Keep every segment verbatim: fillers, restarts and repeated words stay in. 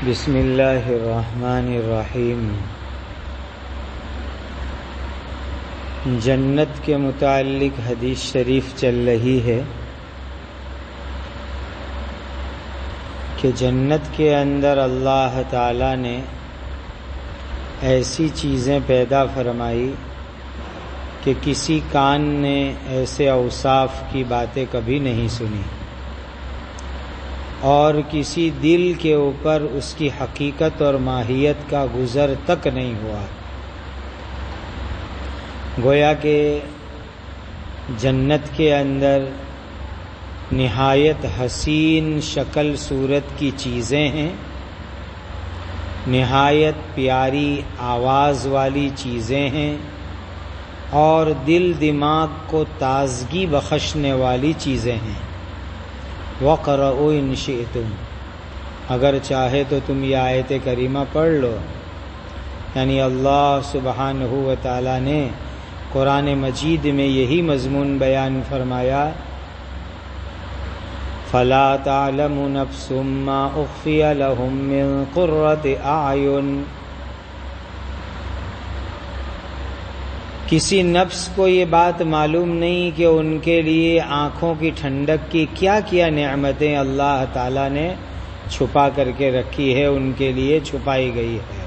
بسم اللہ الرحمن الرحیم۔ جنت کے متعلق حدیث شریف چل رہی ہے کہ جنت کے اندر اللہ تعالی نے ایسی چیزیں پیدا فرمائی کہ کسی کان نے ایسے اوصاف کی باتیں کبھی نہیں سنی اور کسی دل کے اوپر اس کی حقیقت اور ماہیت کا گزر تک نہیں ہوا۔ گویا کہ جنت کے اندر نہایت حسین شکل صورت کی چیزیں ہیں، نہایت پیاری آواز والی چیزیں ہیں اور دل دماغ کو تازگی بخشنے والی چیزیں ہیں۔ وَقْرَؤُوا إِن شِئْتُمْ، اگر چاہے تو تم یہ آیت کریمہ پڑھ لو، یعنی اللہ سبحانہ و تعالی نے قرآن مجید میں یہی مضمون بیان فرمایا، فَلَا تَعْلَمُ نَفْسٌ مَّا أُخْفِيَ لَهُم مِّن قُرَّةِ أَعْيُنٍ، کسی نفس کو یہ بات معلوم نہیں کہ ان کے لیے آنکھوں کی ٹھنڈک کی کیا کیا نعمتیں اللہ تعالی نے چھپا کر کے رکھی ہے، ان کے لیے چھپائی گئی ہے۔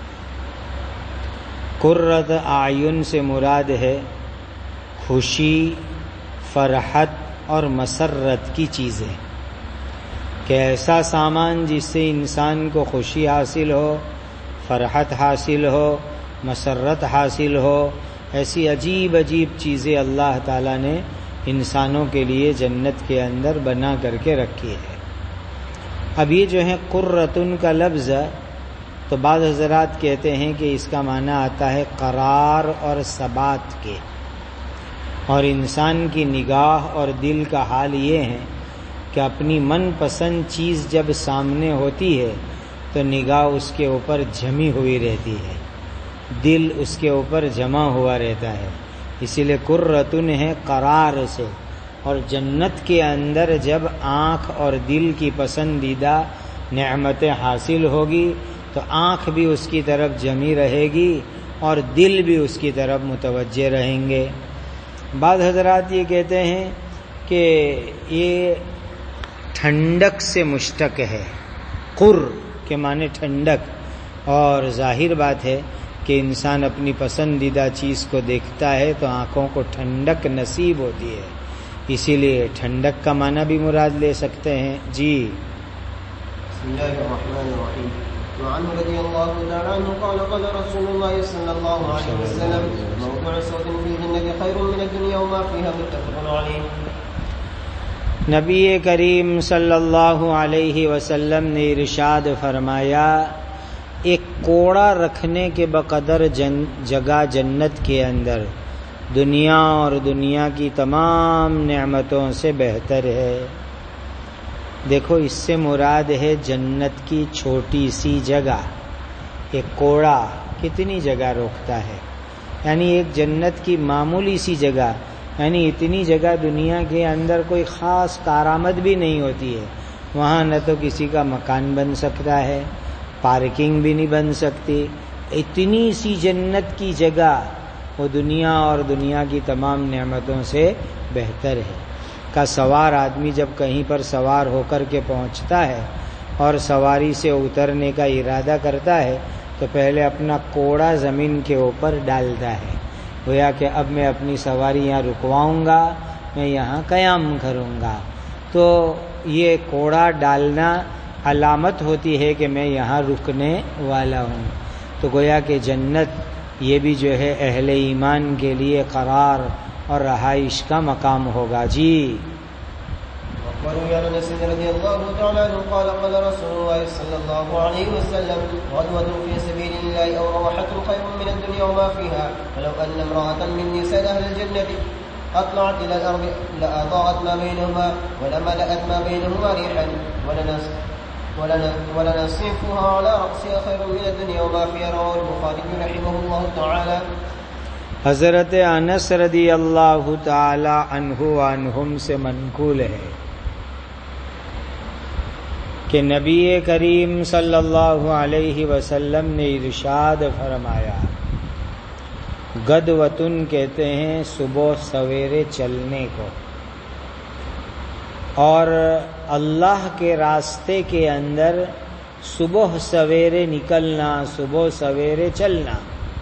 قرۃ اعین سے مراد ہے خوشی، فرحت اور مسرت کی چیزیں، کہ ایسا سامان جس سے انسان کو خوشی حاصل ہو، فرحت حاصل ہو، مسرت حاصل ہو، ایسی عجیب عجیب چیزیں اللہ تعالیٰ نے انسانوں کے لیے جنت کے اندر بنا کر کے رکھی ہے۔ اب یہ جو ہے قرۃن کا لفظ، تو بعض حضرات کہتے ہیں کہ اس کا معنی آتا ہے قرار اور ثبات کے، اور انسان کی نگاہ اور دل کا حال یہ ہے کہ اپنی من پسند چیز جب سامنے ہوتی ہے تو نگاہ اس کے اوپر جمی ہوئی رہتی ہے، دل اس کے اوپر جمع ہوا رہتا ہے، اسی لیے قرۃن ہے قرار سے۔ اور جنت کے اندر جب آنکھ اور دل کی پسندیدہ نعمتیں حاصل ہوگی تو آنکھ بھی اس کی طرف جمی رہے گی اور دل بھی اس کی طرف متوجہ رہیں گے۔ بعض حضرات یہ کہتے ہیں کہ یہ ٹھنڈک سے مشتق ہے، قر کے معنی ٹھنڈک، اور ظاہر بات ہے کہ انسان اپنی پسندیدہ چیز کو دیکھتا ہے تو آنکھوں کو ٹھنڈک نصیب ہوتی ہے، اسی لیے ٹھنڈک کا معنی بھی مراد لے سکتے ہیں۔ جی بسم اللہ الرحمن الرحیم۔ وعنہ رضی اللہ تعالی عنہ قال قال رسول اللہ صلی اللہ علیہ وسلم موضوع صوت فی الجنة خیر من الدنیا وما فیہا متفق علیہ۔ نبی کریم صلی اللہ علیہ وسلم نے ارشاد فرمایا، ایک کوڑا رکھنے کے بقدر جن جگہ جنت کے اندر دنیا اور دنیا کی تمام نعمتوں سے بہتر ہے۔ دیکھو اس سے مراد ہے جنت کی چھوٹی سی جگہ۔ ایک کوڑا کتنی جگہ روکتا ہے، یعنی ایک جنت کی معمولی سی جگہ، یعنی اتنی جگہ دنیا کے اندر کوئی خاص کارآمد بھی نہیں ہوتی ہے، وہاں نہ تو کسی کا مکان بن سکتا ہے، پارکنگ بھی نہیں بن سکتی، اتنی سی جنت کی جگہ وہ دنیا اور دنیا کی تمام نعمتوں سے بہتر ہے۔ کا سوار آدمی جب کہیں پر سوار ہو کر کے پہنچتا ہے اور سواری سے اترنے کا ارادہ کرتا ہے تو پہلے اپنا کوڑا زمین کے اوپر ڈالتا ہے، گویا کہ اب میں اپنی سواری یہاں رکواؤں گا، میں یہاں قیام کروں گا، تو یہ کوڑا ڈالنا علامت ہوتی ہے کہ میں یہاں رکنے والا ہوں۔ تو گویا کہ جنت یہ بھی جو ہے اہل ایمان کے لیے قرار اور رہائش کا مقام ہوگا۔ جی وروي عن انس رضي الله تعالى عنه قال قال رسول الله صلى الله عليه وسلم غدوة في سبيل الله او روحة خير من الدنيا وما فيها ولو ان امرأة من نساء اهل الجنة اطلعت الى الارض لاضاءت ما بينهما ولملأت ما بينهما ريحا ولنس ولنصفها على رأسها خير من الدنيا وما فيها رواه البخاري رحمه الله تعالى۔ حضرت انس رضی اللہ تعالی عنہ عنہم سے منقول ہے کہ نبی کریم صلی اللہ علیہ وسلم نے ارشاد فرمایا، غدوتن کہتے ہیں صبح سویرے چلنے کو، اور اللہ کے راستے کے اندر صبح سویرے نکلنا، صبح سویرے چلنا،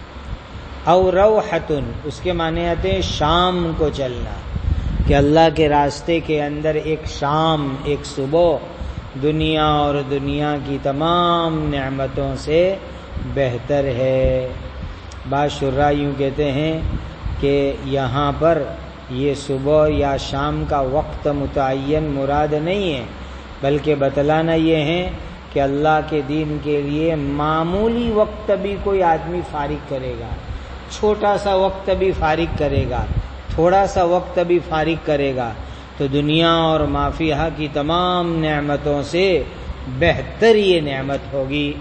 او روحتن اس کے معنی آتے ہیں شام کو چلنا، کہ اللہ کے راستے کے اندر ایک شام، ایک صبح دنیا اور دنیا کی تمام نعمتوں سے بہتر ہے۔ بعض شرح یوں کہتے ہیں کہ یہاں پر یہ صبح یا شام کا وقت متعین مراد نہیں ہے، بلکہ بتلانا یہ ہے کہ اللہ کے دین کے لیے معمولی وقت بھی کوئی آدمی فارغ کرے گا، چھوٹا سا وقت بھی فارغ کرے گا، تھوڑا سا وقت بھی فارغ کرے گا، تو دنیا اور ما فیہا کی تمام نعمتوں سے بہتر یہ نعمت ہوگی۔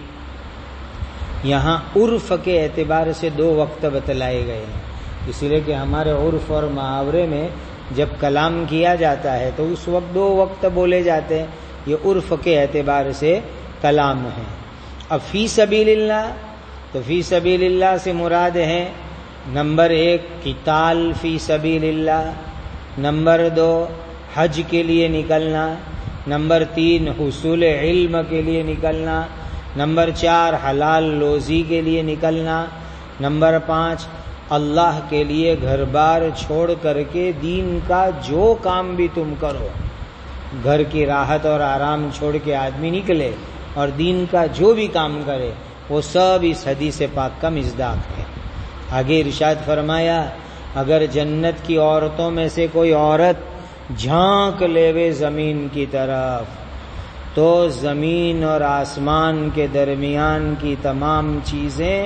یہاں عرف کے اعتبار سے دو وقت بتلائے گئے ہیں، اس لیے کہ ہمارے عرف اور محاورے میں جب کلام کیا جاتا ہے تو اس وقت دو وقت بولے جاتے ہیں، یہ عرف کے اعتبار سے کلام ہے۔ اب فی سبیل اللہ، تو فی سبیل اللہ سے مراد ہے نمبر ایک قتال فی سبیل اللہ، نمبر دو حج کے لیے نکلنا، نمبر تین حصول علم کے لیے نکلنا، نمبر چار حلال روزی کے لیے نکلنا، نمبر پانچ اللہ کے لیے گھر بار چھوڑ کر کے دین کا جو کام بھی تم کرو، گھر کی راحت اور آرام چھوڑ کے آدمی نکلے اور دین کا جو بھی کام کرے وہ سب اس حدیث پاک کا مصداق ہے۔ آگے ارشاد فرمایا، اگر جنت کی عورتوں میں سے کوئی عورت جھانک لیوے زمین کی طرف تو زمین اور آسمان کے درمیان کی تمام چیزیں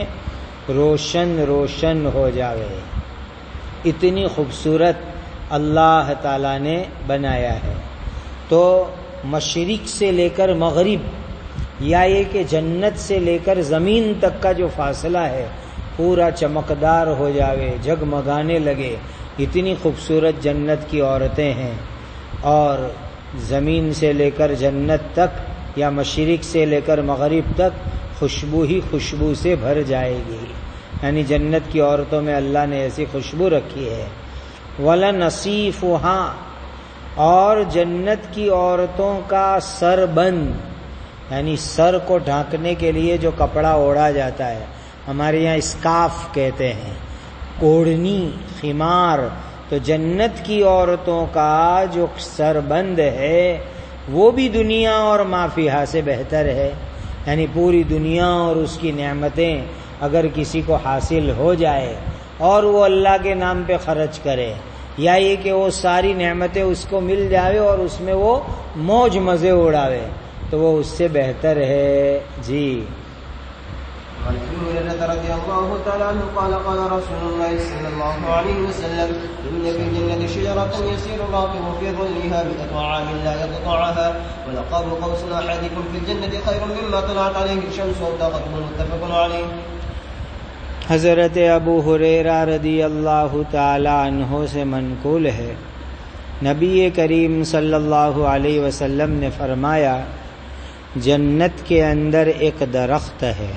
روشن روشن ہو جاوے، اتنی خوبصورت اللہ تعالیٰ نے بنایا ہے۔ تو مشرق سے لے کر مغرب، یا یہ کہ جنت سے لے کر زمین تک کا جو فاصلہ ہے پورا چمکدار ہو جاوے، جگمگانے لگے، اتنی خوبصورت جنت کی عورتیں ہیں، اور زمین سے لے کر جنت تک یا مشرق سے لے کر مغرب تک خوشبو ہی خوشبو سے بھر جائے گی، یعنی جنت کی عورتوں میں اللہ نے ایسی خوشبو رکھی ہے۔ وَلَنَصِيفُهَا، اور جنت کی عورتوں کا سر بند، یعنی سر کو ڈھانکنے کے لیے جو کپڑا اوڑھا جاتا ہے، ہمارے یہاں اسکارف کہتے ہیں، اوڑھنی، خمار، تو جنت کی عورتوں کا جو سر بند ہے وہ بھی دنیا اور ما فیہا سے بہتر ہے، یعنی پوری دنیا اور اس کی نعمتیں اگر کسی کو حاصل ہو جائے اور وہ اللہ کے نام پہ خرچ کرے، یا یہ کہ وہ ساری نعمتیں اس کو مل جاوے اور اس میں وہ موج مزے اڑاوے، تو وہ اس سے بہتر ہے۔ جی عن ابي هريره رضي الله تعالى عنه قال قال رسول الله صلى الله عليه وسلم ان في الجنه شجره يسير الراكب في ظلها مئة عام لا يقطعها ولقاب قوس احدكم في الجنه خير مما طلعت عليه الشمس وابتغته متفق عليه۔ حضرت ابو ہریرہ رضی اللہ تعالی عنہ سے منقول ہے، نبی کریم صلی اللہ علیہ وسلم نے فرمایا، جنت کے اندر ایک درخت ہے،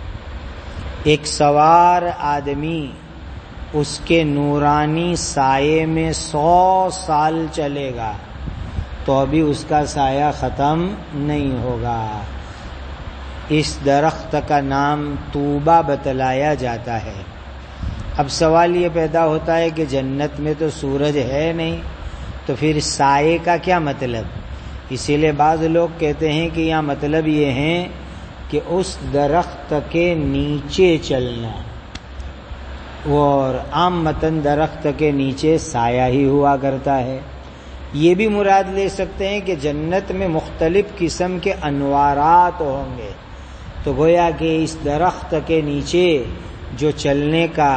ایک سوار آدمی اس کے نورانی سائے میں سو سال چلے گا تو ابھی اس کا سایہ ختم نہیں ہوگا۔ اس درخت کا نام طوبہ بتلایا جاتا ہے۔ اب سوال یہ پیدا ہوتا ہے کہ جنت میں تو سورج ہے نہیں، تو پھر سائے کا کیا مطلب؟ اسی لیے بعض لوگ کہتے ہیں کہ یہاں مطلب یہ ہے کہ اس درخت کے نیچے چلنا، اور عام متن درخت کے نیچے سایہ ہی ہوا کرتا ہے۔ یہ بھی مراد لے سکتے ہیں کہ جنت میں مختلف قسم کے انوارات ہوں گے، تو گویا کہ اس درخت کے نیچے جو چلنے کا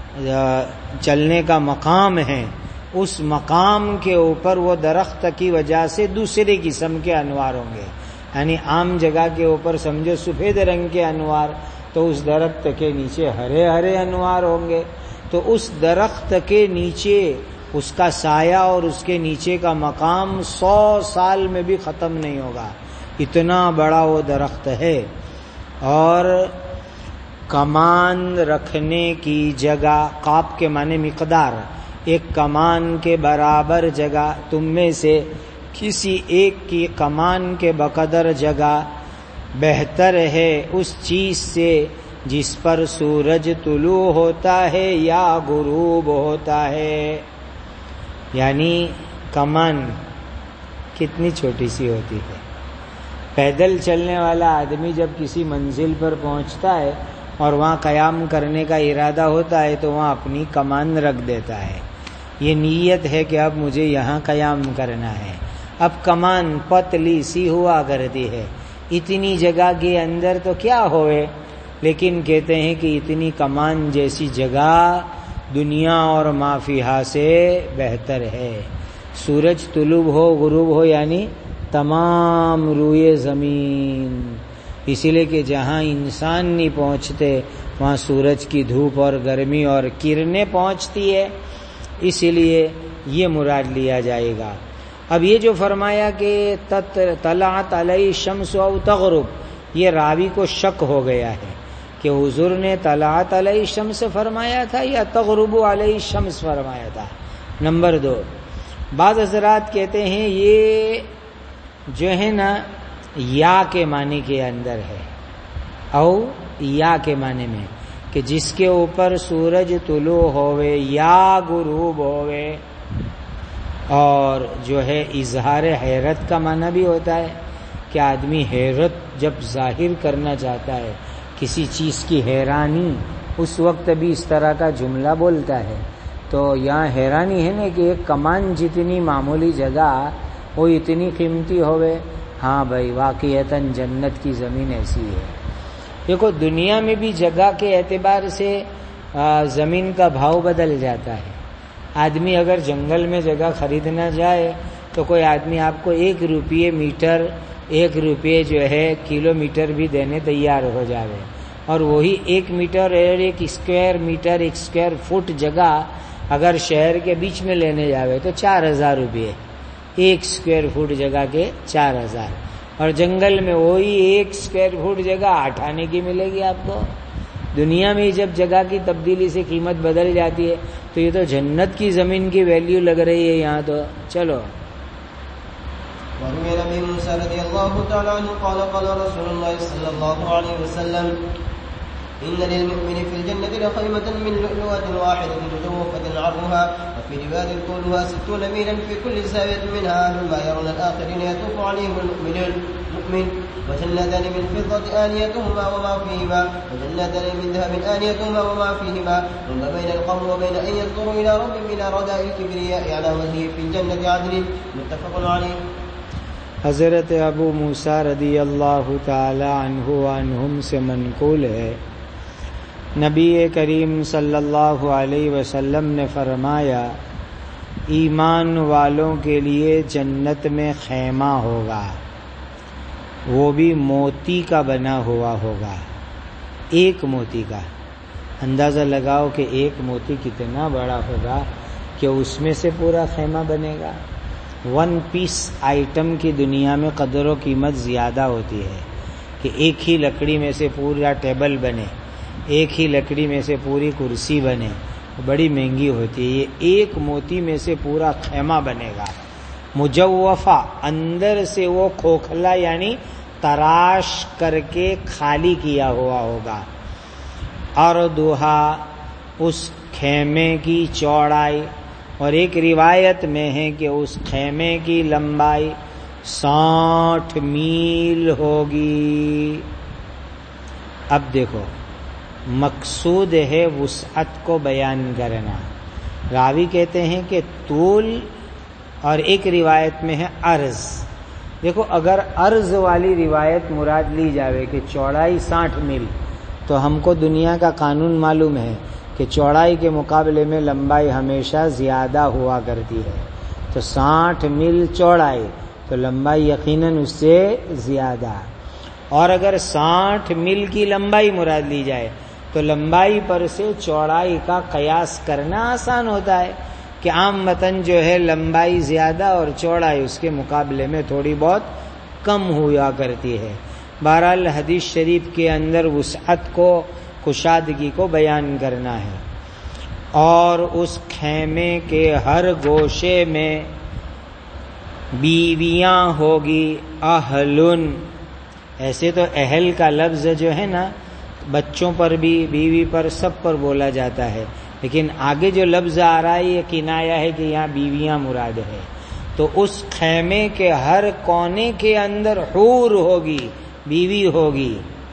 چلنے کا مقام ہے، اس مقام کے اوپر وہ درخت کی وجہ سے دوسرے قسم کے انوار ہوں گے، یعنی عام جگہ کے اوپر سمجھو سفید رنگ کے انوار، تو اس درخت کے نیچے ہرے ہرے انوار ہوں گے، تو اس درخت کے نیچے اس کا سایہ اور اس کے نیچے کا مقام سو سال میں بھی ختم نہیں ہوگا، اتنا بڑا وہ درخت ہے، اور کمان رکھنے کی جگہ، قاب کے معنی مقدار، ایک کمان کے برابر جگہ، تم میں سے کسی ایک کی کمان کے بقدر جگہ بہتر ہے اس چیز سے جس پر سورج طلوع ہوتا ہے یا غروب ہوتا ہے۔ یعنی کمان کتنی چھوٹی سی ہوتی ہے، پیدل چلنے والا آدمی جب کسی منزل پر پہنچتا ہے اور وہاں قیام کرنے کا ارادہ ہوتا ہے تو وہاں اپنی کمان رکھ دیتا ہے، یہ نیت ہے کہ اب مجھے یہاں قیام کرنا ہے۔ اب کمان پتلی سی ہوا کرتی ہے، اتنی جگہ کے اندر تو کیا ہوئے، لیکن کہتے ہیں کہ اتنی کمان جیسی جگہ دنیا اور ما فیہا سے بہتر ہے۔ سورج طلوع ہو غروب ہو یعنی تمام روئے زمین، اسی لیے کہ جہاں انسان نہیں پہنچتے وہاں سورج کی دھوپ اور گرمی اور کرنیں پہنچتی ہے، اسی لیے یہ مراد لیا جائے گا۔ اب یہ جو فرمایا کہ طلعت علیہ الشمس او تغرب، یہ راوی کو شک ہو گیا ہے کہ حضور نے طلعت علیہ الشمس فرمایا تھا یا تغرب علیہ الشمس فرمایا تھا۔ نمبر دو، بعض حضرات کہتے ہیں یہ جو ہے نا یا کے معنی کے اندر ہے، او یا کے معنی میں کہ جس کے اوپر سورج طلوع ہوئے یا غروب ہوئے، اور جو ہے اظہار حیرت کا معنی بھی ہوتا ہے کہ آدمی حیرت جب ظاہر کرنا چاہتا ہے، کسی چیز کی حیرانی، اس وقت بھی اس طرح کا جملہ بولتا ہے۔ تو یہاں حیرانی ہے نا کہ ایک کمان جتنی معمولی جگہ وہ اتنی قیمتی ہوئے۔ ہاں بھائی، واقعتاً جنت کی زمین ایسی ہے۔ دیکھو دنیا میں بھی جگہ کے اعتبار سے زمین کا بھاؤ بدل جاتا ہے۔ آدمی اگر جنگل میں جگہ خریدنا جائے تو کوئی آدمی آپ کو ایک روپیے میٹر، ایک روپیے جو ہے کلو میٹر بھی دینے تیار ہو جاوے، اور وہی ایک میٹر اور ایک اسکوائر میٹر، ایک اسکوائر فٹ جگہ اگر شہر کے بیچ میں لینے جاوے تو چار ہزار روپیے، ایک اسکوائر فٹ جگہ کے چار ہزار، اور جنگل میں وہی ایک اسکوائر فٹ جگہ آٹھ آنے کی ملے گی آپ کو۔ دنیا میں جب جگہ کی تبدیلی سے قیمت بدل جاتی ہے تو یہ تو جنت کی زمین کی ویلیو لگ رہی ہے یہاں تو۔ چلو وروي عن ابي موسى رضي الله تعالى عنه قال قال رسول الله صلى الله عليه وسلم ان للمؤمن في الجنه لخيمه من لؤلؤه واحده مجوفه عرضها وفي روايه طولها ستون ميلا في كل زاويه منها اهل ما يرون الاخرين يطوف عليهم المؤمنون مؤمن وجنتان من فضه انيتهما وما فيهما وجنتان من ذهب انيتهما وما فيهما ثم بين القوم وبين ان ينظروا الى ربهم الى رداء الكبرياء على وجهه في الجنه عدن متفق عليه۔ حضرت ابو موسیٰ رضی اللہ تعالی عنہ عنہم سے منقول ہے، نبی کریم صلی اللہ علیہ وسلم نے فرمایا ایمان والوں کے لیے جنت میں خیمہ ہوگا، وہ بھی موتی کا بنا ہوا ہوگا، ایک موتی کا۔ اندازہ لگاؤ کہ ایک موتی کتنا بڑا ہوگا کہ اس میں سے پورا خیمہ بنے گا۔ ون پیس آئٹم کی دنیا میں قدر و قیمت زیادہ ہوتی ہے کہ ایک ہی لکڑی میں سے پورا ٹیبل بنے، ایک ہی لکڑی میں سے پوری کرسی بنے، بڑی مہنگی ہوتی ہے۔ یہ ایک موتی میں سے پورا خیمہ بنے گا، مجوفہ، اندر سے وہ کھوکھلا یعنی تراش کر کے خالی کیا ہوا ہوگا، اور دوہا اس خیمے کی چوڑائی، اور ایک روایت میں ہے کہ اس خیمے کی لمبائی ساٹھ میل ہوگی۔ اب دیکھو مقصود ہے وسعت کو بیان کرنا۔ راوی کہتے ہیں کہ طول، اور ایک روایت میں ہے عرض۔ دیکھو اگر عرض والی روایت مراد لی جاوے کہ چوڑائی ساٹھ میل، تو ہم کو دنیا کا قانون معلوم ہے کہ چوڑائی کے مقابلے میں لمبائی ہمیشہ زیادہ ہوا کرتی ہے، تو ساٹھ میل چوڑائی تو لمبائی یقیناً اس سے زیادہ۔ اور اگر ساٹھ میل کی لمبائی مراد لی جائے تو لمبائی پر سے چوڑائی کا قیاس کرنا آسان ہوتا ہے کہ عام متن جو ہے لمبائی زیادہ اور چوڑائی اس کے مقابلے میں تھوڑی بہت کم ہوا کرتی ہے۔ بہرحال حدیث شریف کے اندر وسعت کو، کشادگی کو بیان کرنا ہے۔ اور اس خیمے کے ہر گوشے میں بیویاں ہوگی، اہلن، ایسے تو اہل کا لفظ جو ہے نا بچوں پر بھی، بیوی پر، سب پر بولا جاتا ہے، لیکن آگے جو لفظ آ رہا ہے یہ کنایہ ہے کہ یہاں بیویاں مراد ہے۔ تو اس خیمے کے ہر کونے کے اندر حور ہوگی، بیوی ہوگی۔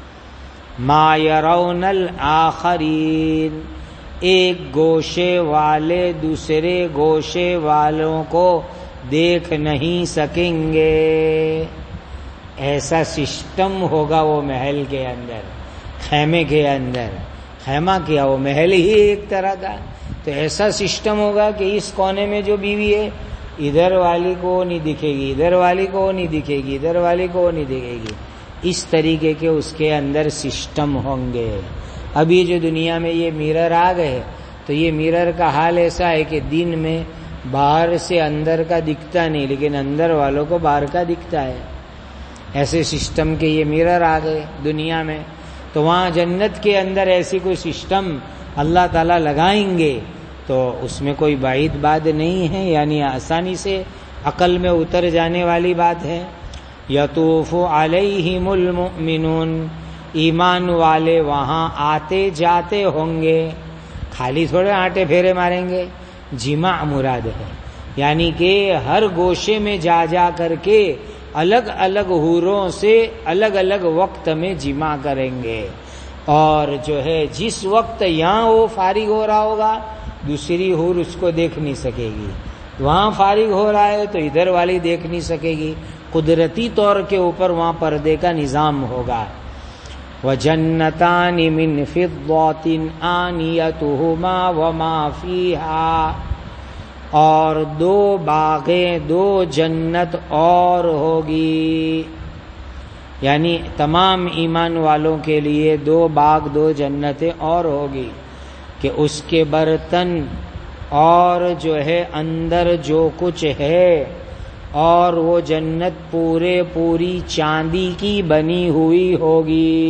ما یرون الآخرین، ایک گوشے والے دوسرے گوشے والوں کو دیکھ نہیں سکیں گے۔ ایسا سسٹم ہوگا وہ محل کے اندر، خیمے کے اندر۔ خیمہ کیا، وہ محل ہی ایک طرح کا، تو ایسا سسٹم ہوگا کہ اس کونے میں جو بیوی ہے ادھر والی کو نہیں دکھے گی، ادھر والی کو نہیں دکھے گی، ادھر والی کو نہیں دکھے گی۔ اس طریقے کے اس کے اندر سسٹم ہوں گے۔ اب یہ جو دنیا میں یہ میرر آ گئے تو یہ میرر کا حال ایسا ہے کہ دن میں باہر سے اندر کا دکھتا نہیں، لیکن اندر والوں کو باہر کا دکھتا ہے۔ ایسے سسٹم کے یہ میرر آ گئے دنیا میں، تو وہاں جنت کے اندر ایسی کوئی سسٹم اللہ تعالیٰ لگائیں گے تو اس میں کوئی بعید بات نہیں ہے، یعنی آسانی سے عقل میں اتر جانے والی بات ہے۔ یطوف علیہم المؤمنون، ایمان والے وہاں آتے جاتے ہوں گے، خالی تھوڑے آٹے پھیرے ماریں گے، جماع مراد ہے، یعنی کہ ہر گوشے میں جا جا کر کے الگ الگ حوروں سے الگ الگ وقت میں جماع کریں گے، اور جو ہے جس وقت یہاں وہ فارغ ہو رہا ہوگا دوسری حور اس کو دیکھ نہیں سکے گی، وہاں فارغ ہو رہا ہے تو ادھر والی دیکھ نہیں سکے گی، قدرتی طور کے اوپر وہاں پردے کا نظام ہوگا۔ وَجَنَّتَانِ مِنْ فِضَّةٍ آنِيَتُهُمَا وَمَا فِيهَا، اور دو باغیں، دو جنت اور ہوگی، یعنی تمام ایمان والوں کے لیے دو باغ، دو جنتیں اور ہوگی کہ اس کے برتن اور جو ہے اندر جو کچھ ہے، اور وہ جنت پورے پوری چاندی کی بنی ہوئی ہوگی۔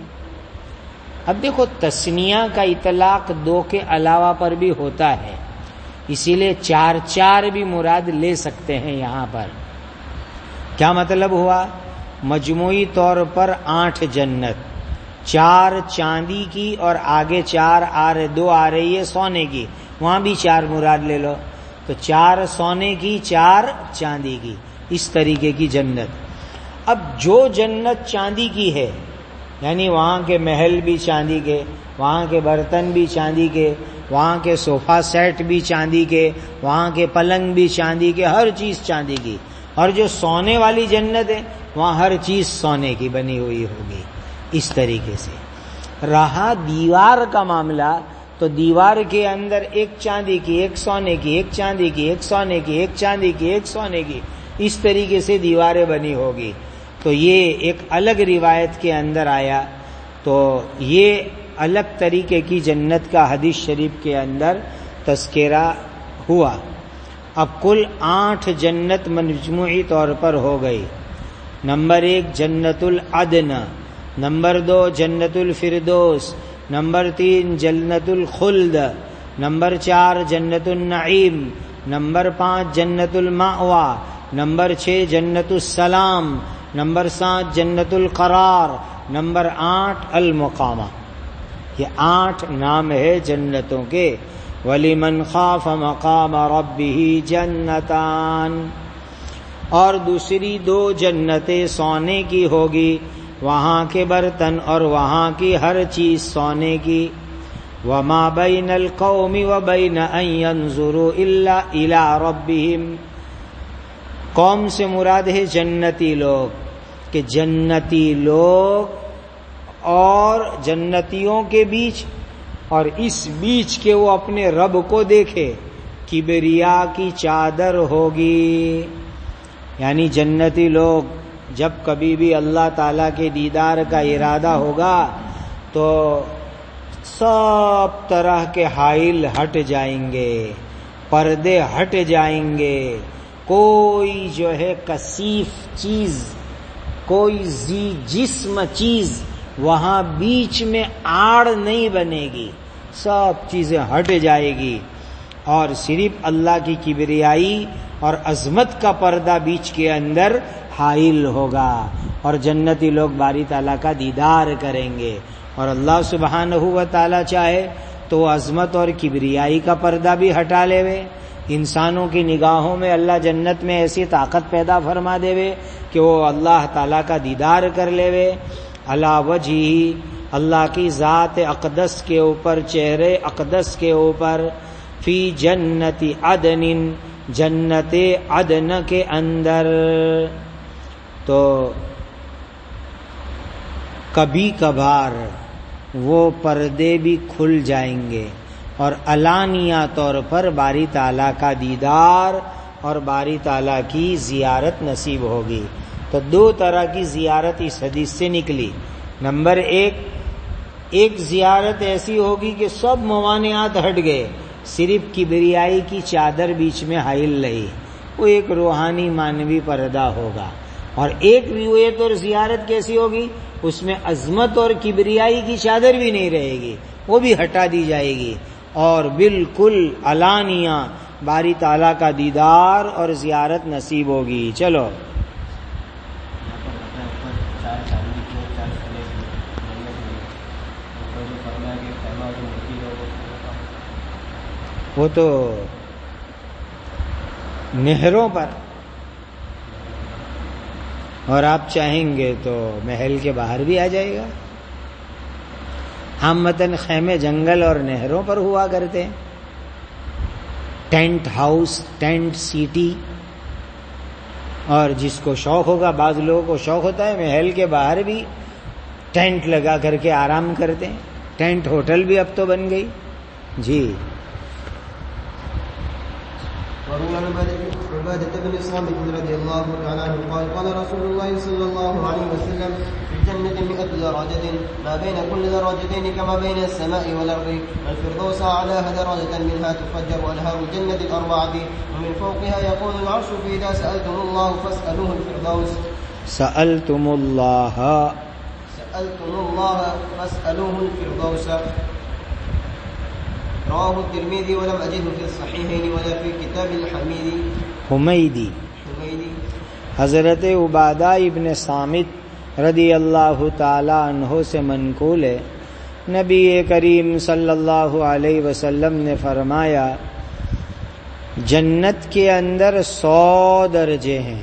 اب دیکھو تسنیہ کا اطلاق دو کے علاوہ پر بھی ہوتا ہے، اسی لیے چار چار بھی مراد لے سکتے ہیں یہاں پر۔ کیا مطلب ہوا؟ مجموعی طور پر آٹھ جنت، چار چاندی کی اور آگے چار آ رہے، دو آ رہی ہے سونے کی، وہاں بھی چار مراد لے لو، تو چار سونے کی، چار چاندی کی، اس طریقے کی جنت۔ اب جو جنت چاندی کی ہے، یعنی وہاں کے محل بھی چاندی کے، وہاں کے برتن بھی چاندی کے، وہاں کے صوفہ سیٹ بھی چاندی کے، وہاں کے پلنگ بھی چاندی کے، ہر چیز چاندی کی، اور جو سونے والی جنت ہے وہاں ہر چیز سونے کی بنی ہوئی ہوگی۔ اس طریقے سے رہا دیوار کا معاملہ، تو دیوار کے اندر ایک چاندی کی، ایک سونے کی، ایک چاندی کی، ایک سونے کی، ایک چاندی کی، ایک سونے کی، اس طریقے سے دیواریں بنی ہوگی۔ تو یہ ایک الگ روایت کے اندر آیا، تو یہ الگ طریقے کی جنت کا حدیث شریف کے اندر تذکرہ ہوا۔ اب کل آٹھ جنت مجموعی طور پر ہو گئی۔ نمبر ایک جنت العدن، نمبر دو جنت الفردوس، نمبر تین جنت الخلد، نمبر چار جنت النعیم، نمبر پانچ جنت المأوا، نمبر چھ جنت السلام، نمبر سات جنت القرار، نمبر آٹھ المقامہ۔ یہ آٹھ نام ہے جنتوں کے۔ وَلِمَنْ خَافَ مَقَامَ رَبِّهِ جَنَّتَانِ، اور دوسری دو جنتیں سونے کی ہوگی، وہاں کے برتن اور وہاں کی ہر چیز سونے کی۔ وَمَا بَيْنَ الْقَوْمِ وَبَيْنَ أَن يَنظُرُوا إِلَّا إِلَىٰ رَبِّهِمْ، قوم سے مراد ہے جنتی لوگ، کہ جنتی لوگ اور جنتیوں کے بیچ اور اس بیچ کے وہ اپنے رب کو دیکھے، کبریا کی چادر ہوگی، یعنی جنتی لوگ جب کبھی بھی اللہ تعالیٰ کے دیدار کا ارادہ ہوگا تو سب طرح کے حائل ہٹ جائیں گے، پردے ہٹ جائیں گے، کوئی جو ہے کثیف چیز کوئی زی جسم چیز وہاں بیچ میں آڑ نہیں بنے گی، سب چیزیں ہٹ جائے گی، اور صرف اللہ کی کبریائی اور عظمت کا پردہ بیچ کے اندر حائل ہوگا، اور جنتی لوگ باری تعالیٰ کا دیدار کریں گے۔ اور اللہ سبحانہ و تعالیٰ چاہے تو عظمت اور کبریائی کا پردہ بھی ہٹا لے وے، انسانوں کی نگاہوں میں اللہ جنت میں ایسی طاقت پیدا فرما دے وے کہ وہ اللہ تعالیٰ کا دیدار کر لے وے، علی وجہی، اللہ کی ذات اقدس کے اوپر، چہرے اقدس کے اوپر، فی جنت عدن، جنت عدن کے اندر۔ تو کبھی کبھار وہ پردے بھی کھل جائیں گے اور علانیہ طور پر باری تعالیٰ کا دیدار اور باری تعالیٰ کی زیارت نصیب ہوگی۔ تو دو طرح کی زیارت اس حدیث سے نکلی۔ نمبر ایک ایک زیارت ایسی ہوگی کہ سب موانعات ہٹ گئے، صرف کبریائی کی چادر بیچ میں حائل رہی، وہ ایک روحانی مانوی پردہ ہوگا۔ اور ایک روایت اور زیارت کیسی ہوگی، اس میں عظمت اور کبریائی کی چادر بھی نہیں رہے گی، وہ بھی ہٹا دی جائے گی، اور بالکل علانیہ باری تعالیٰ کا دیدار اور زیارت نصیب ہوگی۔ چلو وہ تو نہروں پر، اور آپ چاہیں گے تو محل کے باہر بھی آ جائے گا۔ عامتاً خیمے جنگل اور نہروں پر ہوا کرتے ہیں، ٹینٹ ہاؤس، ٹینٹ سٹی، اور جس کو شوق ہوگا، بعض لوگوں کو شوق ہوتا ہے محل کے باہر بھی ٹینٹ لگا کر کے آرام کرتے ہیں، ٹینٹ ہوٹل بھی اب تو بن گئی۔ جی وروي عن عبادة بن الصامت رضي الله تعالى عنه قال قال رسول الله صلى الله عليه وسلم في الجنة مئة درجة ما بين كل درجتين كما بين السماء والأرض والفردوس أعلاها درجة منها تفجر أنهار الجنة الأربعة ومن فوقها يقول العرش فإذا سألتم الله فاسألوه الفردوس سألتم الله سألتم الله فاسألوه الفردوس رواه الترمذي ولم أجده في الصحيحين ولا في كتاب الحميدي حمیدی حضرت عبادہ ابن صامت رضی اللہ تعالی عنہ سے منقول ہے، نبی کریم صلی اللہ علیہ وسلم نے فرمایا جنت کے اندر سو درجے ہیں۔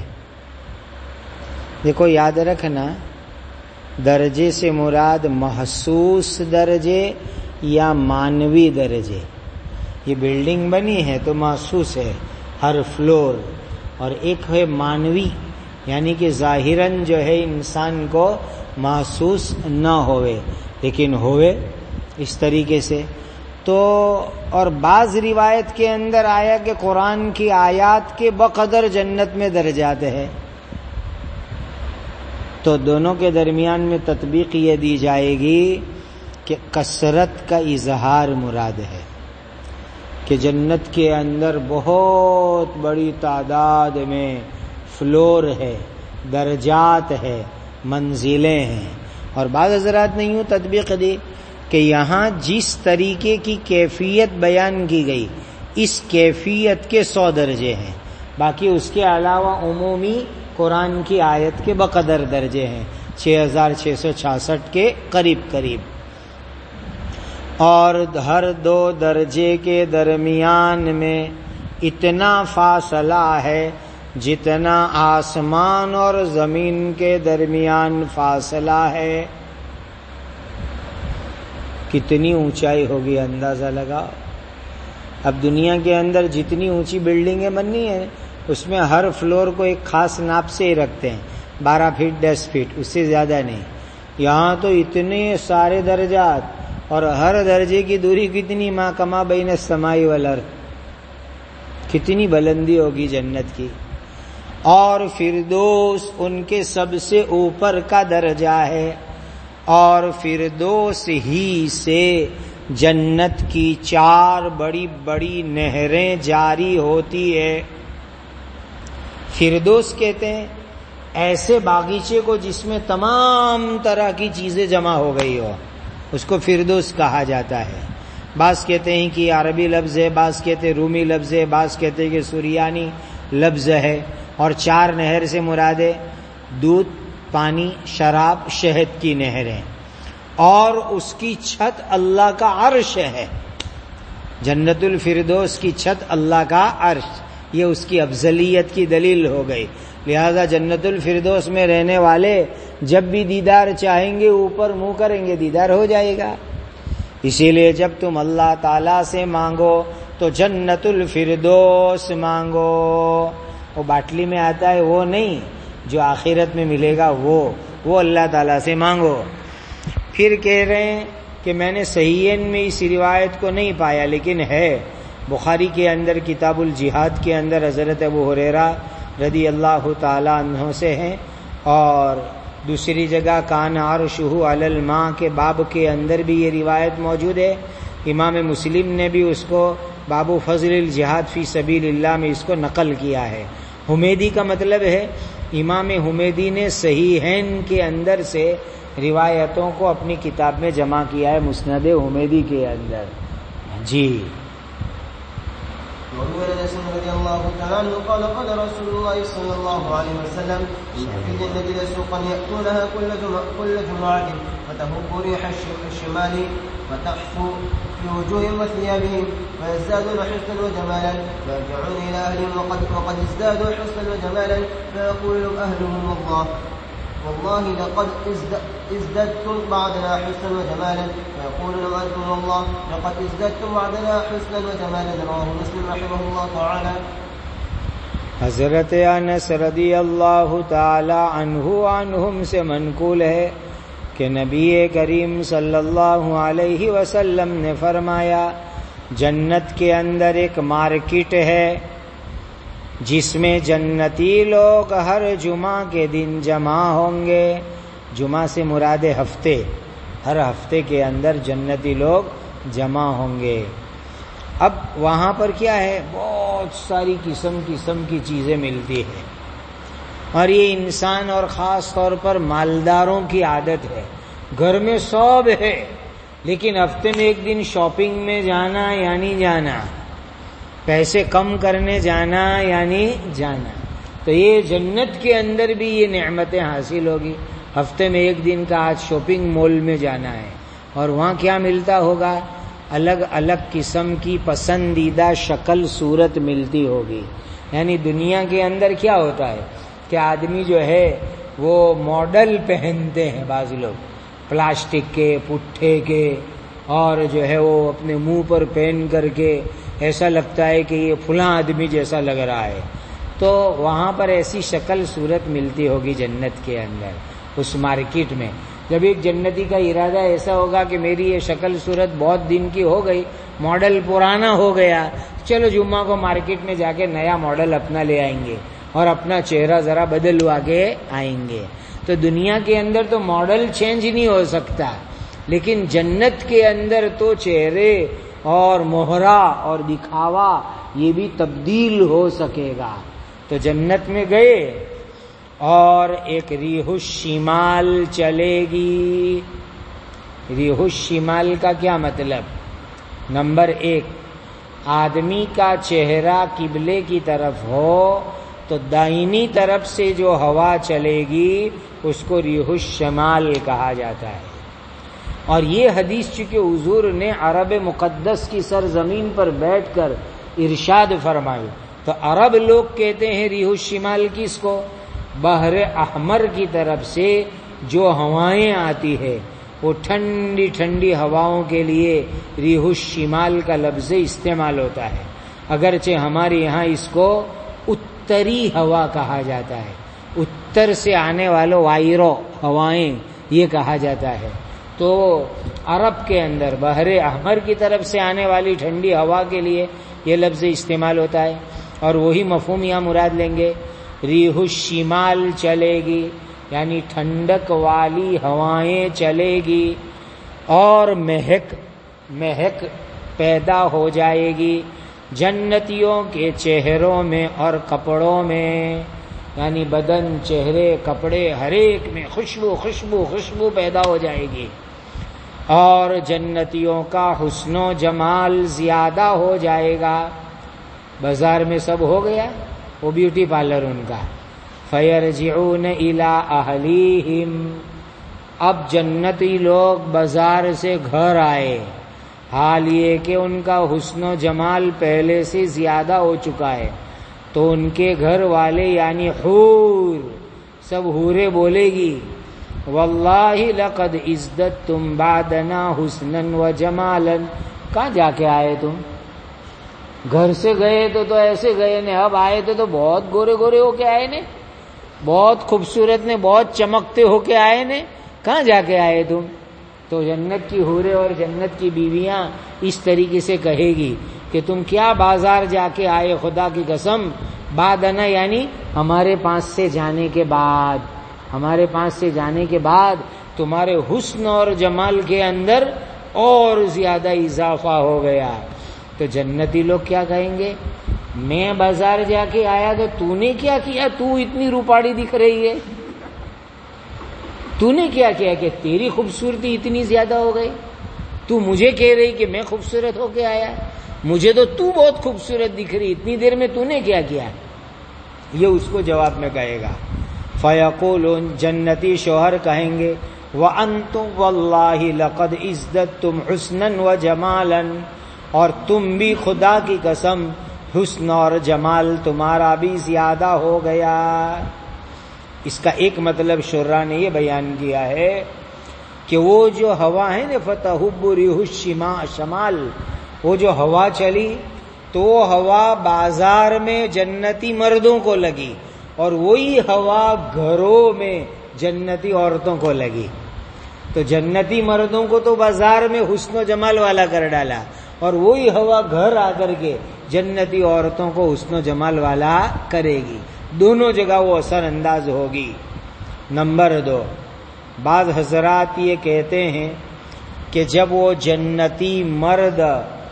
دیکھو یاد رکھنا، درجے سے مراد محسوس درجے یا مانوی درجے۔ یہ بلڈنگ بنی ہے تو محسوس ہے ہر فلور، اور ایک ہے مانوی، یعنی کہ ظاہراً جو ہے انسان کو محسوس نہ ہوئے لیکن ہوئے اس طریقے سے۔ تو اور بعض روایت کے اندر آیا کہ قرآن کی آیات کے بقدر جنت میں درجات ہے، تو دونوں کے درمیان میں تطبیق یہ دی جائے گی کہ کثرت کا اظہار مراد ہے، کہ جنت کے اندر بہت بڑی تعداد میں فلور ہے، درجات ہے، منزلیں ہیں۔ اور بعض حضرات نے یوں تطبیق دی کہ یہاں جس طریقے کی کیفیت بیان کی گئی، اس کیفیت کے سو درجے ہیں، باقی اس کے علاوہ عمومی قرآن کی آیت کے بقدر درجے ہیں، چھ ہزار چھ سو چھیاسٹھ کے قریب قریب۔ اور ہر دو درجے کے درمیان میں اتنا فاصلہ ہے جتنا آسمان اور زمین کے درمیان فاصلہ ہے۔ کتنی اونچائی ہوگی اندازہ لگاؤ۔ اب دنیا کے اندر جتنی اونچی بلڈنگیں بننی ہیں اس میں ہر فلور کو ایک خاص ناپ سے ہی رکھتے ہیں، بارہ فٹ دس فٹ، اس سے زیادہ نہیں۔ یہاں تو اتنے سارے درجات، اور ہر درجے کی دوری کتنی، ما کما بین السماء والارض، کتنی بلندی ہوگی جنت کی۔ اور فردوس ان کے سب سے اوپر کا درجہ ہے، اور فردوس ہی سے جنت کی چار بڑی بڑی نہریں جاری ہوتی ہے۔ فردوس کہتے ہیں ایسے باغیچے کو جس میں تمام طرح کی چیزیں جمع ہو گئی ہو، اس کو فردوس کہا جاتا ہے۔ بعض کہتے ہیں کہ عربی لفظ ہے، بعض کہتے ہیں رومی لفظ ہے، بعض کہتے ہیں کہ سریانی لفظ ہے، اور چار نہر سے مراد ہے دودھ، پانی، شراب، شہد کی نہریں، اور اس کی چھت اللہ کا عرش ہے۔ جنت الفردوس کی چھت اللہ کا عرش، یہ اس کی افضلیت کی دلیل ہو گئی۔ لہذا جنت الفردوس میں رہنے والے جب بھی دیدار چاہیں گے اوپر منہ کریں گے، دیدار ہو جائے گا۔ اسی لیے جب تم اللہ تعالیٰ سے مانگو تو جنت الفردوس مانگو، وہ باٹلی میں آتا ہے وہ نہیں، جو آخرت میں ملے گا وہ وہ اللہ تعالیٰ سے مانگو۔ پھر کہہ رہے ہیں کہ میں نے صحیحین میں اس روایت کو نہیں پایا، لیکن ہے بخاری کے اندر کتاب الجہاد کے اندر حضرت ابو ہریرہ رضی اللہ تعالیٰ عنہ سے ہیں، اور دوسری جگہ کان عرشہ علی الماء کے باب کے اندر بھی یہ روایت موجود ہے۔ امام مسلم نے بھی اس کو باب فضل الجہاد فی سبیل اللہ میں اس کو نقل کیا ہے۔ حمیدی کا مطلب ہے امام حمیدی نے صحیحین کے اندر سے روایتوں کو اپنی کتاب میں جمع کیا ہے، مسند حمیدی کے اندر۔ جی وعن انس رضي الله تعالى عنه قال قال رسول الله صلى الله عليه وسلم ان في الجنه لسوقا ياتونها كل جمعه كل جمعه فتهب ريح الشمال فتحفو في وجوههم وثيابهم فيزدادون حسنا وجمالا فيرجعون الى اهلهم وقد وقد ازدادوا حسنا وجمالا فيقول لهم اهلهم الله والله لقد ازددتم بعدنا حسنا وجمالا فيقول لهم أنتم والله لقد ازددتم بعدنا حسنا وجمالا رواه مسلم رحمه الله تعالى۔ حضرت انس رضی اللہ تعالی عنہ عنہم سے منقول ہے کہ نبی کریم صلی اللہ علیہ وسلم نے فرمایا جنت کے اندر ایک مارکیٹ ہے جس میں جنتی لوگ ہر جمعہ کے دن جمع ہوں گے۔ جمعہ سے مراد ہفتے، ہر ہفتے کے اندر جنتی لوگ جمع ہوں گے۔ اب وہاں پر کیا ہے، بہت ساری قسم قسم کی چیزیں ملتی ہیں، اور یہ انسان اور خاص طور پر مالداروں کی عادت ہے۔ گھر میں سب ہے لیکن ہفتے میں ایک دن شاپنگ میں جانا یعنی جانا، پیسے کم کرنے جانا یعنی جانا۔ تو یہ جنت کے اندر بھی یہ نعمتیں حاصل ہوگی۔ ہفتے میں ایک دن کا آج شاپنگ مال میں جانا ہے، اور وہاں کیا ملتا ہوگا، الگ الگ قسم کی پسندیدہ شکل صورت ملتی ہوگی۔ یعنی دنیا کے اندر کیا ہوتا ہے کہ آدمی جو ہے وہ ماڈل پہنتے ہیں، بعض لوگ پلاسٹک کے، پٹھے کے، اور جو ہے وہ اپنے منہ پر پہن کر کے ایسا لگتا ہے کہ یہ فلاں آدمی جیسا لگ رہا ہے۔ تو وہاں پر ایسی شکل صورت ملتی ہوگی جنت کے اندر، اس مارکیٹ میں۔ جب ایک جنتی کا ارادہ ایسا ہوگا کہ میری یہ شکل صورت بہت دن کی ہو گئی، ماڈل پرانا ہو گیا، چلو جمعہ کو مارکیٹ میں جا کے نیا ماڈل اپنا لے آئیں گے اور اپنا چہرہ ذرا بدلوا کے آئیں گے۔ تو دنیا کے اندر تو ماڈل چینج نہیں ہو سکتا، لیکن جنت کے اندر تو چہرے اور مہرا اور دکھاوا یہ بھی تبدیل ہو سکے گا۔ تو جنت میں گئے اور ایک ریح الشمال چلے گی۔ ریح الشمال کا کیا مطلب؟ نمبر ایک، آدمی کا چہرہ قبلے کی طرف ہو تو دائنی طرف سے جو ہوا چلے گی اس کو ریح الشمال کہا جاتا ہے۔ اور یہ حدیث چونکہ حضور نے عرب مقدس کی سرزمین پر بیٹھ کر ارشاد فرمائی، تو عرب لوگ کہتے ہیں ریح الشمال کس کو؟ بحر احمر کی طرف سے جو ہوائیں آتی ہے، وہ ٹھنڈی ٹھنڈی ہواؤں کے لیے ریح الشمال کا لفظ استعمال ہوتا ہے۔ اگرچہ ہمارے یہاں اس کو اتری ہوا کہا جاتا ہے، اتر سے آنے والوں وائرو ہوائیں یہ کہا جاتا ہے۔ تو عرب کے اندر بحر احمر کی طرف سے آنے والی ٹھنڈی ہوا کے لیے یہ لفظ استعمال ہوتا ہے، اور وہی مفہوم یہاں مراد لیں گے۔ ریح الشمال چلے گی یعنی ٹھنڈک والی ہوائیں چلے گی، اور مہک مہک پیدا ہو جائے گی جنتیوں کے چہروں میں اور کپڑوں میں۔ یعنی بدن، چہرے، کپڑے، ہر ایک میں خوشبو خوشبو خوشبو پیدا ہو جائے گی، اور جنتیوں کا حسن و جمال زیادہ ہو جائے گا۔ بازار میں سب ہو گیا، وہ بیوٹی پارلر ان کا۔ فَيَرْجِعُونَ إِلَىٰ أَهْلِيهِمْ، اب جنتی لوگ بازار سے گھر آئے، حال یہ کہ ان کا حسن و جمال پہلے سے زیادہ ہو چکا ہے، تو ان کے گھر والے یعنی حور، سب حوریں بولے گی وَاللَّهِ لَقَدْ ازْدَدْتُمْ بَعْدَنَا حُسْنًا وَجَمَالًا، کہاں جا کے آئے تم؟ گھر سے گئے تو تو ایسے گئے نے، اب آئے تھے تو بہت گورے گورے ہو کے آئے نے، بہت خوبصورت نے، بہت چمکتے ہو کے آئے نے، کہاں جا کے آئے تم؟ تو جنت کی حوریں اور جنت کی بیویاں اس طریقے سے کہے گی کہ تم کیا بازار جا کے آئے، خدا کی قسم، بعدنا یعنی ہمارے پاس سے جانے کے بعد، ہمارے پاس سے جانے کے بعد تمہارے حسن اور جمال کے اندر اور زیادہ اضافہ ہو گیا۔ تو جنتی لوگ کیا کہیں گے؟ میں بازار جا کے آیا تو تو نے کیا کیا؟ تو اتنی روپاڑی دکھ رہی ہے، تو نے کیا کیا کہ تیری خوبصورتی اتنی زیادہ ہو گئی؟ تو مجھے کہہ رہی کہ میں خوبصورت ہو کے آیا، مجھے تو تو بہت خوبصورت دکھ رہی، اتنی دیر میں تو نے کیا کیا؟ یہ اس کو جواب میں کہے گا۔ فَيَقُولُونَ، جنتی شوہر کہیں گے وَأَنْتُمْ وَاللَّهِ لَقَدْ ازْدَدْتُمْ حُسْنًا وَجَمَالًا، اور تم بھی خدا کی قسم حسن اور جمال تمہارا بھی زیادہ ہو گیا۔ اس کا ایک مطلب شعراء نے یہ بیان کیا ہے کہ وہ جو ہوا ہے نا فَتَحُبُّ رِيحُ الشِّمَال، وہ جو ہوا چلی تو وہ ہوا بازار میں جنتی مردوں کو لگی، اور وہی ہوا گھروں میں جنتی عورتوں کو لگی۔ تو جنتی مردوں کو تو بازار میں حسن و جمال والا کر ڈالا، اور وہی ہوا گھر آ کر کے جنتی عورتوں کو حسن و جمال والا کرے گی، دونوں جگہ وہ اثر انداز ہوگی۔ نمبر دو، بعض حضرات یہ کہتے ہیں کہ جب وہ جنتی مرد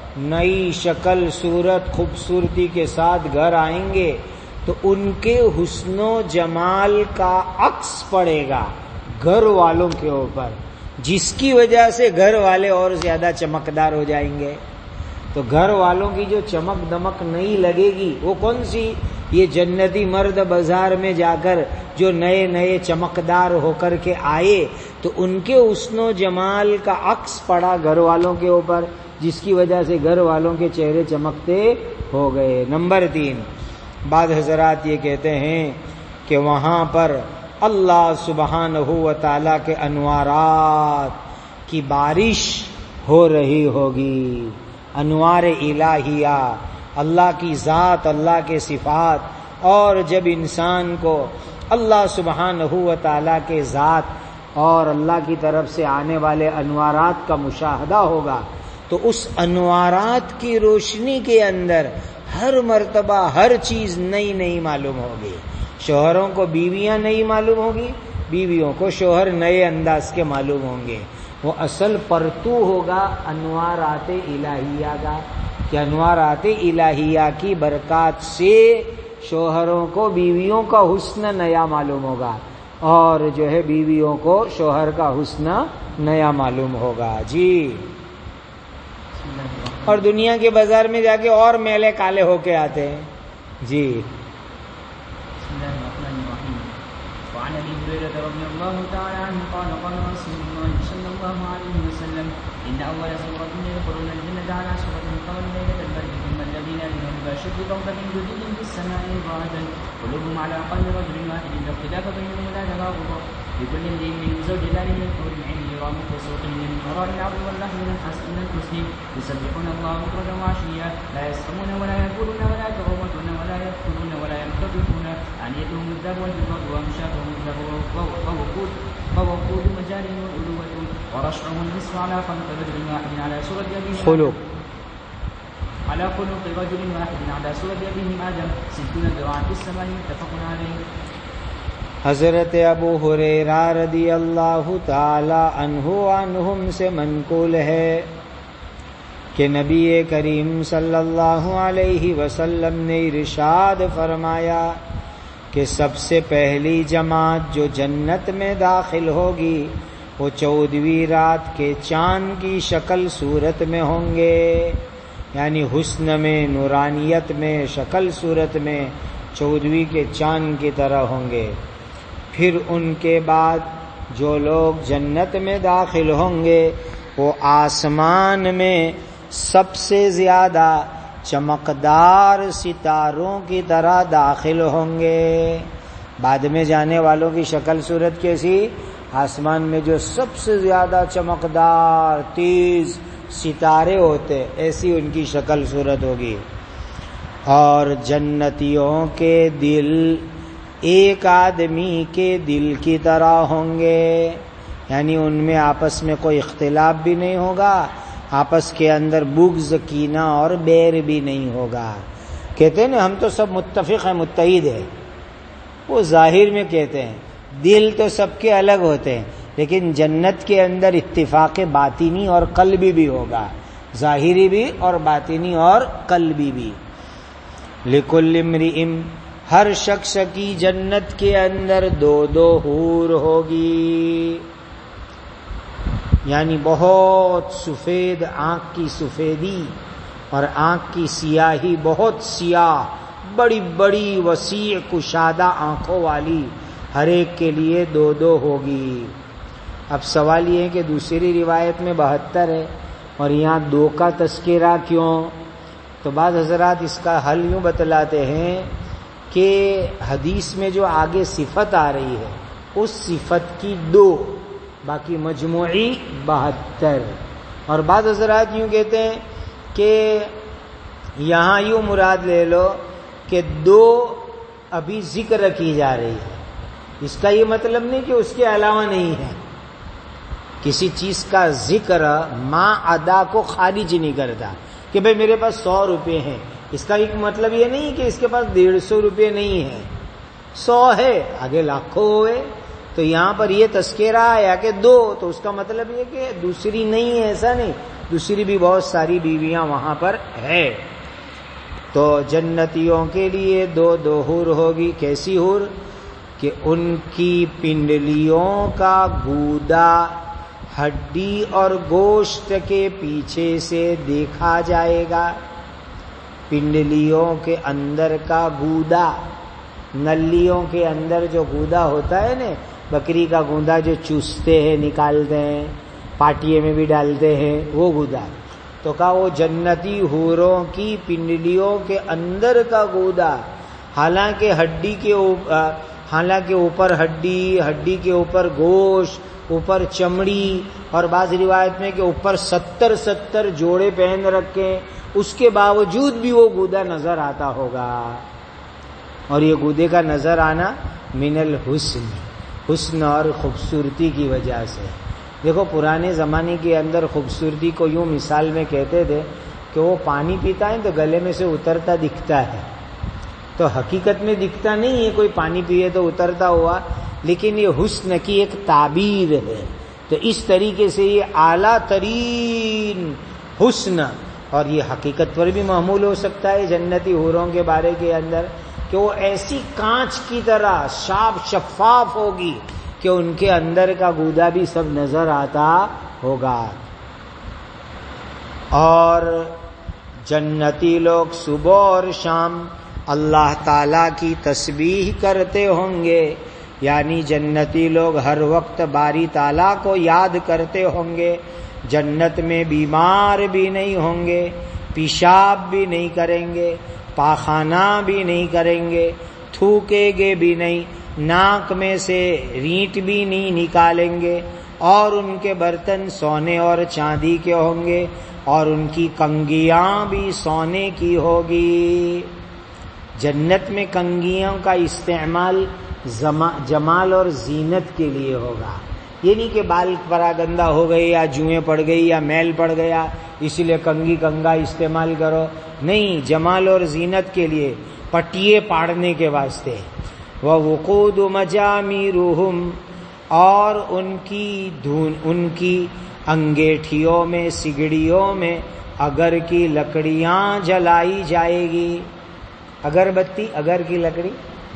نئی شکل صورت خوبصورتی کے ساتھ گھر آئیں گے تو ان کے حسن و جمال کا عکس پڑے گا گھر والوں کے اوپر، جس کی وجہ سے گھر والے اور زیادہ چمکدار ہو جائیں گے۔ تو گھر والوں کی جو چمک دمک نہیں لگے گی وہ کون سی؟ یہ جنتی مرد بازار میں جا کر جو نئے نئے چمکدار ہو کر کے آئے تو ان کے حسن و جمال کا عکس پڑا گھر والوں کے اوپر، جس کی وجہ سے گھر والوں کے چہرے چمکتے ہو گئے۔ نمبر تین، بعض حضرات یہ کہتے ہیں کہ وہاں پر اللہ سبحانہ و تعالی کے انوارات کی بارش ہو رہی ہوگی، انوار الہیہ، اللہ کی ذات، اللہ کے صفات، اور جب انسان کو اللہ سبحانہ و تعالی کے ذات اور اللہ کی طرف سے آنے والے انوارات کا مشاہدہ ہوگا تو اس انوارات کی روشنی کے اندر ہر مرتبہ ہر چیز نئی نئی معلوم ہوگی۔ شوہروں کو بیویاں نئی معلوم ہوگی، بیویوں کو شوہر نئے انداز کے معلوم ہوں گے۔ وہ اصل پرتو ہوگا انوارات الہیہ کا، کہ انوارات الہیہ کی برکات سے شوہروں کو بیویوں کا حسن نیا معلوم ہوگا، اور جو ہے بیویوں کو شوہر کا حسن نیا معلوم ہوگا۔ جی، اور دنیا کے بازار میں جا کے اور میلے کالے ہو کے آتے ہیں۔ جی، وعن ابي هريره رضي الله تعالى عنه قال قال رسول الله صلى الله عليه وسلم ان اول سوره يدخلون الجنه على سوره قبل ليله البرد ثم الذين يلونهم باشد كوكب جديد في السماء ضاعه قلوبهم على قلب رجل واحد لا اختلاف بينهم ولا تباغض لكل امرئ منهم زوجان من حور العين يرام كسوق من وراء العظم واللحم من الحسن من الحسن يسبحون الله بكرة وعشيا لا يسخمون ولا يقولون ولا يتغوطون ولا يقتلون ولا ينتظرون عنيتهم الذهب والفضة وامشاطهم الذهب ووقود ووقود مجاري والألوة ورشعهم النصف على خلق رجل واحد على سورة أبيهم خلق على خلق رجل واحد على سورة أبيهم آدم ستون ذراعا في السماء متفق عليه۔ حضرت ابو ہریرہ رضی اللہ تعالی عنہ عنہم سے منقول ہے کہ نبی کریم صلی اللہ علیہ وسلم نے ارشاد فرمایا کہ کہ سب سے پہلی جماعت جو جنت میں داخل ہوگی وہ چودہویں رات کے چاند کی شکل صورت میں ہوں گے، یعنی حسن میں، نورانیت میں، شکل صورت میں چودہویں کے چاند کی طرح ہوں گے۔ پھر ان کے بعد جو لوگ جنت میں داخل ہوں گے وہ آسمان میں سب سے زیادہ چمکدار ستاروں کی طرح داخل ہوں گے۔ بعد میں جانے والوں کی شکل صورت کیسی؟ آسمان میں جو سب سے زیادہ چمکدار تیز ستارے ہوتے ایسی ان کی شکل صورت ہوگی۔ اور جنتیوں کے دل ایک آدمی کے دل کی طرح ہوں گے، یعنی ان میں آپس میں کوئی اختلاف بھی نہیں ہوگا، آپس کے اندر بغض، کینہ اور بیر بھی نہیں ہوگا۔ کہتے ہیں نا ہم تو سب متفق ہیں، متحد ہیں، وہ ظاہر میں کہتے ہیں، دل تو سب کے الگ ہوتے ہیں، لیکن جنت کے اندر اتفاق باطنی اور قلبی بھی ہوگا، ظاہری بھی اور باطنی اور قلبی بھی۔ لکل امرئ، ہر شخص کی جنت کے اندر دو دو حور ہوگی، یعنی بہت سفید آنکھ کی سفیدی اور آنکھ کی سیاہی بہت سیاہ، بڑی بڑی وسیع کشادہ آنکھوں والی، ہر ایک کے لیے دو دو ہوگی۔ اب سوال یہ ہے کہ دوسری روایت میں بہتر ہے اور یہاں دو کا تذکرہ کیوں؟ تو بعض حضرات اس کا حل یوں بتلاتے ہیں کہ حدیث میں جو آگے صفت آ رہی ہے اس صفت کی دو، باقی مجموعی بہتر۔ اور بعض حضرات یوں کہتے ہیں کہ یہاں یوں مراد لے لو کہ دو ابھی ذکر کی جا رہی ہے، اس کا یہ مطلب نہیں کہ اس کے علاوہ نہیں ہے۔ کسی چیز کا ذکر ما ادا کو خارج نہیں کرتا کہ بھئی میرے پاس سو روپے ہیں، اس کا ایک مطلب یہ نہیں کہ اس کے پاس ڈیڑھ سو روپے نہیں ہے، سو ہے آگے لاکھوں ہوئے۔ تو یہاں پر یہ تذکرہ آیا کہ دو، تو اس کا مطلب یہ کہ دوسری نہیں ہے، ایسا نہیں، دوسری بھی بہت ساری بیویاں وہاں پر ہے۔ تو جنتیوں کے لیے دو دو حور ہوگی۔ کیسی حور؟ کہ ان کی پنڈلیوں کا گودا ہڈی اور گوشت کے پیچھے سے دیکھا جائے گا۔ پنڈلیوں کے اندر کا گودا، نلیوں کے اندر جو گودا ہوتا ہے نا، بکری کا گودا جو چوستے ہیں، نکالتے ہیں، پاٹیے میں بھی ڈالتے ہیں، وہ گودا۔ تو کہا وہ جنتی حوروں کی پنڈلیوں کے اندر کا گودا، حالانکہ ہڈی کے اوپر حالانکہ اوپر ہڈی، ہڈی کے اوپر گوشت، اوپر چمڑی، اور بعض روایت میں کہ اوپر ستر ستر جوڑے پہن رکھے، اس کے باوجود بھی وہ گودا نظر آتا ہوگا۔ اور یہ گودے کا نظر آنا من الحسن، حسن اور خوبصورتی کی وجہ سے۔ دیکھو پرانے زمانے کے اندر خوبصورتی کو یوں مثال میں کہتے تھے کہ وہ پانی پیتا ہے تو گلے میں سے اترتا دکھتا ہے، تو حقیقت میں دکھتا نہیں ہے کوئی پانی پیے تو اترتا ہوا، لیکن یہ حسن کی ایک تعبیر ہے۔ تو اس طریقے سے یہ اعلیٰ ترین حسن، اور یہ حقیقت پر بھی محمول ہو سکتا ہے جنتی حوروں کے بارے کے اندر، کہ وہ ایسی کانچ کی طرح صاف شفاف ہوگی کہ ان کے اندر کا گودا بھی سب نظر آتا ہوگا۔ اور جنتی لوگ صبح اور شام اللہ تعالی کی تسبیح کرتے ہوں گے، یعنی جنتی لوگ ہر وقت باری تعالیٰ کو یاد کرتے ہوں گے۔ جنت میں بیمار بھی نہیں ہوں گے، پیشاب بھی نہیں کریں گے، پاخانہ بھی نہیں کریں گے، تھوکیں گے بھی نہیں، ناک میں سے رینٹ بھی نہیں نکالیں گے، اور ان کے برتن سونے اور چاندی کے ہوں گے، اور ان کی کنگیاں بھی سونے کی ہوگی۔ جنت میں کنگیوں کا استعمال جمال اور زینت کے لیے ہوگا، یہ نہیں کہ بال پراگندہ ہو گئے یا جوئیں پڑ گئی یا میل پڑ گیا اس لیے کنگھی کنگا استعمال کرو، نہیں، جمال اور زینت کے لیے، پٹیے پاڑنے کے واسطے۔ وَوُقُودُ مَجَامِرُهُمْ، اور ان کی دھون ان کی انگیٹھیوں میں، سگڑیوں میں اگر کی لکڑیاں جلائی جائے گی۔ اگربتی، اگر کی لکڑی،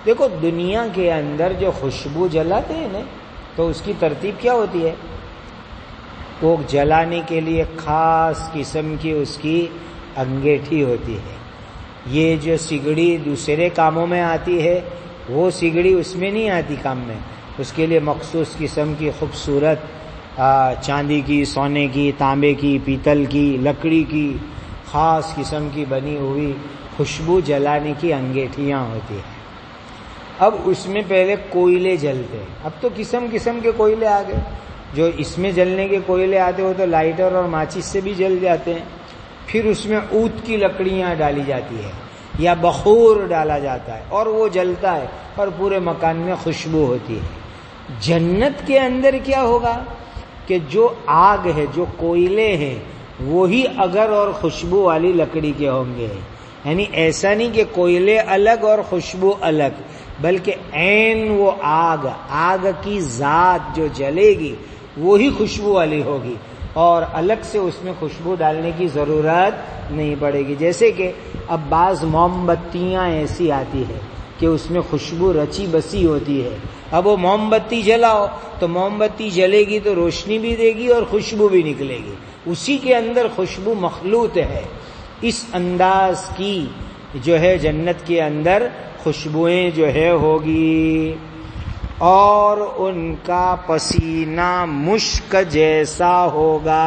دیکھو دنیا کے اندر جو خوشبو جلاتے ہیں نا تو اس کی ترتیب کیا ہوتی ہے؟ وہ جلانے کے لیے خاص قسم کی اس کی انگیٹھی ہوتی ہے. یہ جو سگڑی دوسرے کاموں میں آتی ہے وہ سگڑی اس میں نہیں آتی کام میں. اس کے لیے مخصوص قسم کی خوبصورت چاندی کی، سونے کی، تانبے کی، پیتل کی، لکڑی کی خاص قسم کی بنی ہوئی خوشبو جلانے کی انگیٹھیاں ہوتی ہیں. اب اس میں پہلے کوئلے جلتے ہیں. اب تو قسم قسم کے کوئلے آ گئے. جو اس میں جلنے کے کوئلے آتے ہو تو لائٹر اور ماچس سے بھی جل جاتے ہیں. پھر اس میں اود کی لکڑیاں ڈالی جاتی ہے یا بخور ڈالا جاتا ہے اور وہ جلتا ہے اور پورے مکان میں خوشبو ہوتی ہے. جنت کے اندر کیا ہوگا کہ جو آگ ہے، جو کوئلے ہیں، وہی اگر اور خوشبو والی لکڑی کے ہوں گے. یعنی ایسا نہیں کہ کوئلے الگ اور خوشبو الگ، بلکہ عین وہ آگ آگ کی ذات جو جلے گی وہی خوشبو والی ہوگی اور الگ سے اس میں خوشبو ڈالنے کی ضرورت نہیں پڑے گی. جیسے کہ اب بعض موم بتیاں ایسی آتی ہے کہ اس میں خوشبو رچی بسی ہوتی ہے. اب وہ موم بتی جلاؤ تو موم بتی جلے گی تو روشنی بھی دے گی اور خوشبو بھی نکلے گی. اسی کے اندر خوشبو مخلوط ہے. اس انداز کی جو ہے جنت کے اندر خوشبوئیں جو ہے ہوگی اور ان کا پسینہ مشک جیسا ہوگا.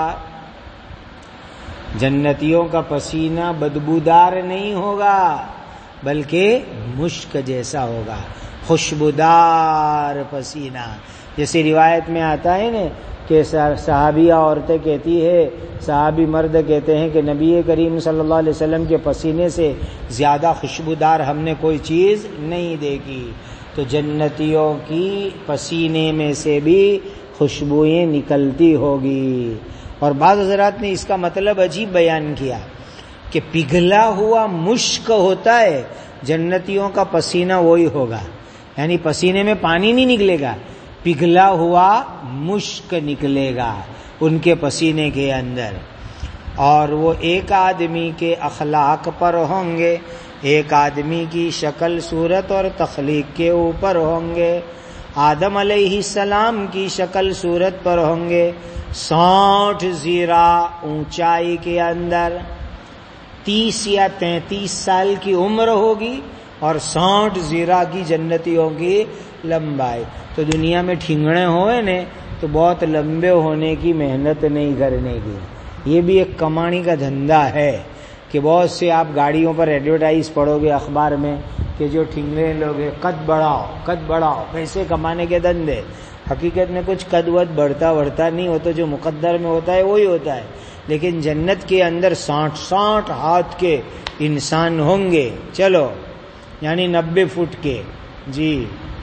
جنتیوں کا پسینہ بدبودار نہیں ہوگا بلکہ مشک جیسا ہوگا، خوشبودار پسینہ. جیسے روایت میں آتا ہے نا کہ صحابیہ عورتیں کہتی ہے، صحابی مرد کہتے ہیں کہ نبی کریم صلی اللہ علیہ وسلم کے پسینے سے زیادہ خوشبودار ہم نے کوئی چیز نہیں دیکھی. تو جنتیوں کی پسینے میں سے بھی خوشبوئیں نکلتی ہوگی. اور بعض حضرات نے اس کا مطلب عجیب بیان کیا کہ پگھلا ہوا مشک ہوتا ہے، جنتیوں کا پسینہ وہی ہوگا. یعنی پسینے میں پانی نہیں نکلے گا، پگھلا ہوا مشک نکلے گا ان کے پسینے کے اندر. اور وہ ایک آدمی کے اخلاق پر ہوں گے، ایک آدمی کی شکل صورت اور تخلیق کے اوپر ہوں گے. آدم علیہ السلام کی شکل صورت پر ہوں گے، ساٹھ زیرا اونچائی کے اندر، تیس یا تینتیس سال کی عمر ہوگی اور ساٹھ زیرا کی جنتیوں کی لمبائی. تو دنیا میں ٹھنگڑے ہوئے نے تو بہت لمبے ہونے کی محنت نہیں کرنے کی. یہ بھی ایک کمانے کا دھندا ہے کہ بہت سے آپ گاڑیوں پر ایڈورٹائز پڑھو گے اخبار میں کہ جو ٹھنگڑے لوگ ہیں قد بڑھاؤ قد بڑھاؤ پیسے کمانے کے دھندے. حقیقت میں کچھ قد ود بڑھتا بڑھتا نہیں ہوتا، جو مقدر میں ہوتا ہے وہی ہوتا ہے. لیکن جنت کے اندر ساٹھ ساٹھ ہاتھ کے انسان ہوں گے. چلو یعنی نبے فٹ کے. جی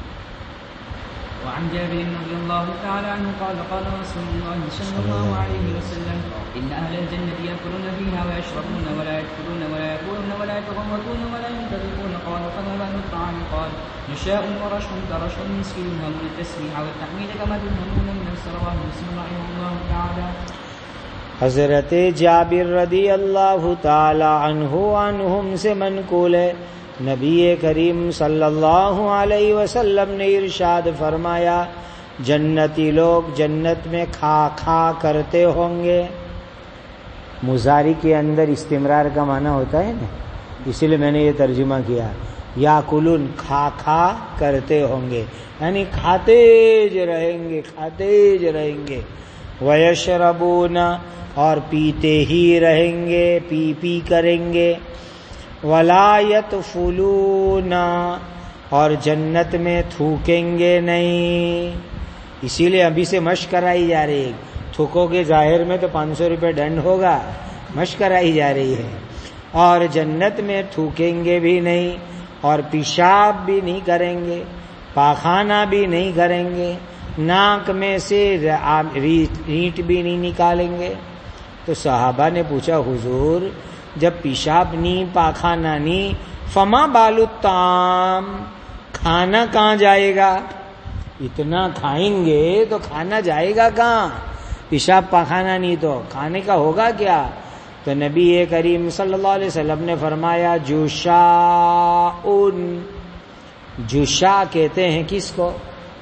وعن جابر رضي الله تعالى عنه قال قال رسول الله صلى الله عليه وسلم إن أهل الجنة يأكلون فيها ويشربون ولا يدخلون ولا يأكلون ولا يتغوطون ولا ينتظرون. قال فما بال الطعام؟ قال نشاء ورش كرش المسك يلهمون التسبيح والتحميد كما تلهمون من الصلوات. مسلم رحمه الله تعالى. حضرت جابر رضی اللہ تعالی عنہ عنہم سے منقول ہے، نبی کریم صلی اللہ علیہ وسلم نے ارشاد فرمایا جنتی لوگ جنت میں کھا کھا کرتے ہوں گے. مضارع کے اندر استمرار کا معنی ہوتا ہے نا، اسی لیے میں نے یہ ترجمہ کیا. یا کلون کھا کھا کرتے ہوں گے یعنی کھاتے ج رہیں گے کھاتے ج رہیں گے. ویشربون اور پیتے ہی رہیں گے، پی پی کریں گے. ولا یطفلون اور جنت میں تھوکیں گے نہیں. اسی لیے ابھی سے مشق کرائی جا رہی ہے. تھوکو گے ظاہر میں تو پانچ سو روپے ڈنڈ ہوگا، مشق کرائی جا رہی ہے. اور جنت میں تھوکیں گے بھی نہیں اور پیشاب بھی نہیں کریں گے، پاخانہ بھی نہیں کریں گے، ناک میں سے رینٹ بھی نہیں نکالیں گے. تو صحابہ نے پوچھا حضور جب پیشاب نہیں پاخانہ نہیں فما بالو الطعام، کھانا کہاں جائے گا؟ اتنا کھائیں گے تو کھانا جائے گا کہاں؟ پیشاب پاخانہ نہیں تو کھانے کا ہوگا کیا؟ تو نبی کریم صلی اللہ علیہ وسلم نے فرمایا جوشاؤن، جوشا کہتے ہیں کس کو؟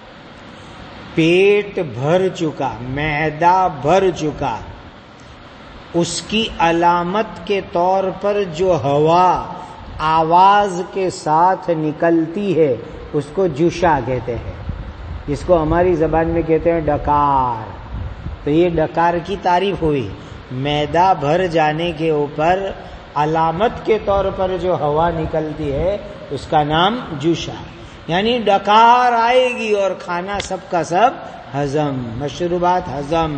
پیٹ بھر چکا، معدہ بھر چکا، اس کی علامت کے طور پر جو ہوا آواز کے ساتھ نکلتی ہے اس کو جوشا کہتے ہیں، جس کو ہماری زبان میں کہتے ہیں ڈکار۔ تو یہ ڈکار کی تعریف ہوئی، معدہ بھر جانے کے اوپر علامت کے طور پر جو ہوا نکلتی ہے اس کا نام جوشا، یعنی ڈکار آئے گی اور کھانا سب کا سب ہضم، مشروبات ہضم۔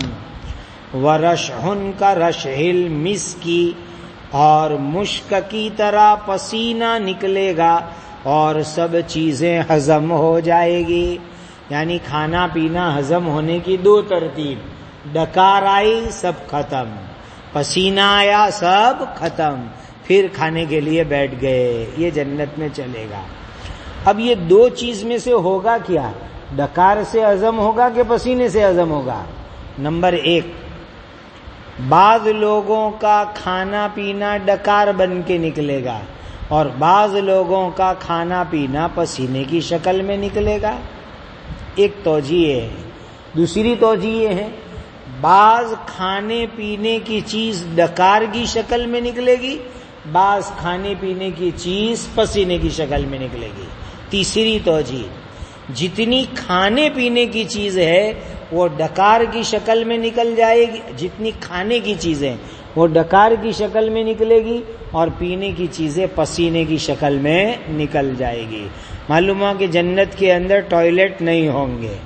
ورشحن کا رشحل مسکی، اور مشک کی طرح پسینہ نکلے گا اور سب چیزیں ہضم ہو جائے گی، یعنی کھانا پینا ہضم ہونے کی دو ترتیب، ڈکار آئی سب ختم، پسینہ آیا سب ختم، پھر کھانے کے لیے بیٹھ گئے، یہ جنت میں چلے گا۔ اب یہ دو چیز میں سے ہوگا کیا؟ ڈکار سے ہضم ہوگا کہ پسینے سے ہضم ہوگا؟ نمبر ایک، بعض لوگوں کا کھانا پینا ڈکار بن کے نکلے گا اور بعض لوگوں کا کھانا پینا پسینے کی شکل میں نکلے گا، ایک توجہ ہے۔ دوسری توجہ یہ ہے، بعض کھانے پینے کی چیز ڈکار کی شکل میں نکلے گی، بعض کھانے پینے کی چیز پسینے کی شکل میں نکلے گی۔ تیسری توجہ، جتنی کھانے پینے کی چیز ہے وہ ڈکار کی شکل میں نکل جائے گی، جتنی کھانے کی چیزیں وہ ڈکار کی شکل میں نکلے گی اور پینے کی چیزیں پسینے کی شکل میں نکل جائے گی۔ معلوم ہوا کہ جنت کے اندر ٹوائلٹ نہیں ہوں گے۔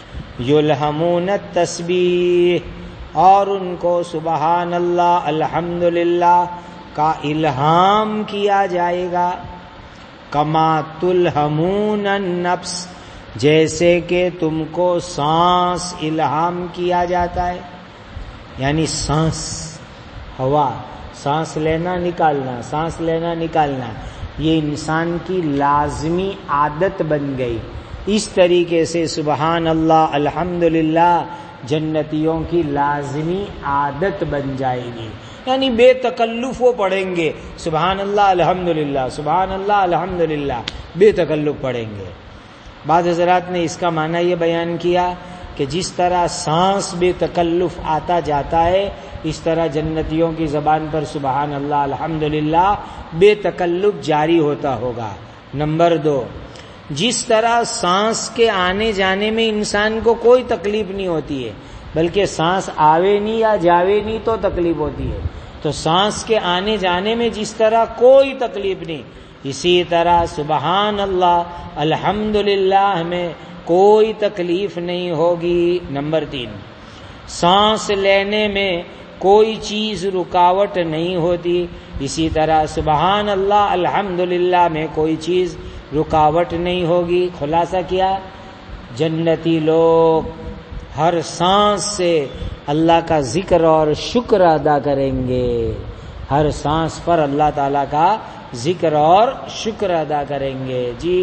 یلہمون التسبیح، اور ان کو سبحان اللہ الحمدللہ کا الہام کیا جائے گا۔ کما تلہمون النفس، جیسے کہ تم کو سانس الہام کیا جاتا ہے، یعنی سانس، ہوا، سانس لینا نکالنا، سانس لینا نکالنا، یہ انسان کی لازمی عادت بن گئی۔ اس طریقے سے سبحان اللہ الحمدللہ جنتیوں کی لازمی عادت بن جائے گی، یعنی بے تکلف وہ پڑھیں گے سبحان اللہ الحمدللہ، سبحان اللہ الحمدللہ، بے تکلف پڑھیں گے۔ بعض حضرات نے اس کا معنی یہ بیان کیا کہ جس طرح سانس بے تکلف آتا جاتا ہے اس طرح جنتیوں کی زبان پر سبحان اللہ الحمدللہ بے تکلف جاری ہوتا ہوگا۔ نمبر دو، جس طرح سانس کے آنے جانے میں انسان کو کوئی تکلیف نہیں ہوتی ہے، بلکہ سانس آوے نہیں یا جاوے نہیں تو تکلیف ہوتی ہے، تو سانس کے آنے جانے میں جس طرح کوئی تکلیف نہیں، اسی طرح سبحان اللہ الحمدللہ میں کوئی تکلیف نہیں ہوگی۔ نمبر تین، سانس لینے میں کوئی چیز رکاوٹ نہیں ہوتی، اسی طرح سبحان اللہ الحمدللہ میں کوئی چیز رکاوٹ نہیں ہوگی۔ خلاصہ کیا؟ جنتی لوگ ہر سانس سے اللہ کا ذکر اور شکر ادا کریں گے، ہر سانس پر اللہ تعالیٰ کا ذکر اور شکر ادا کریں گے۔ جی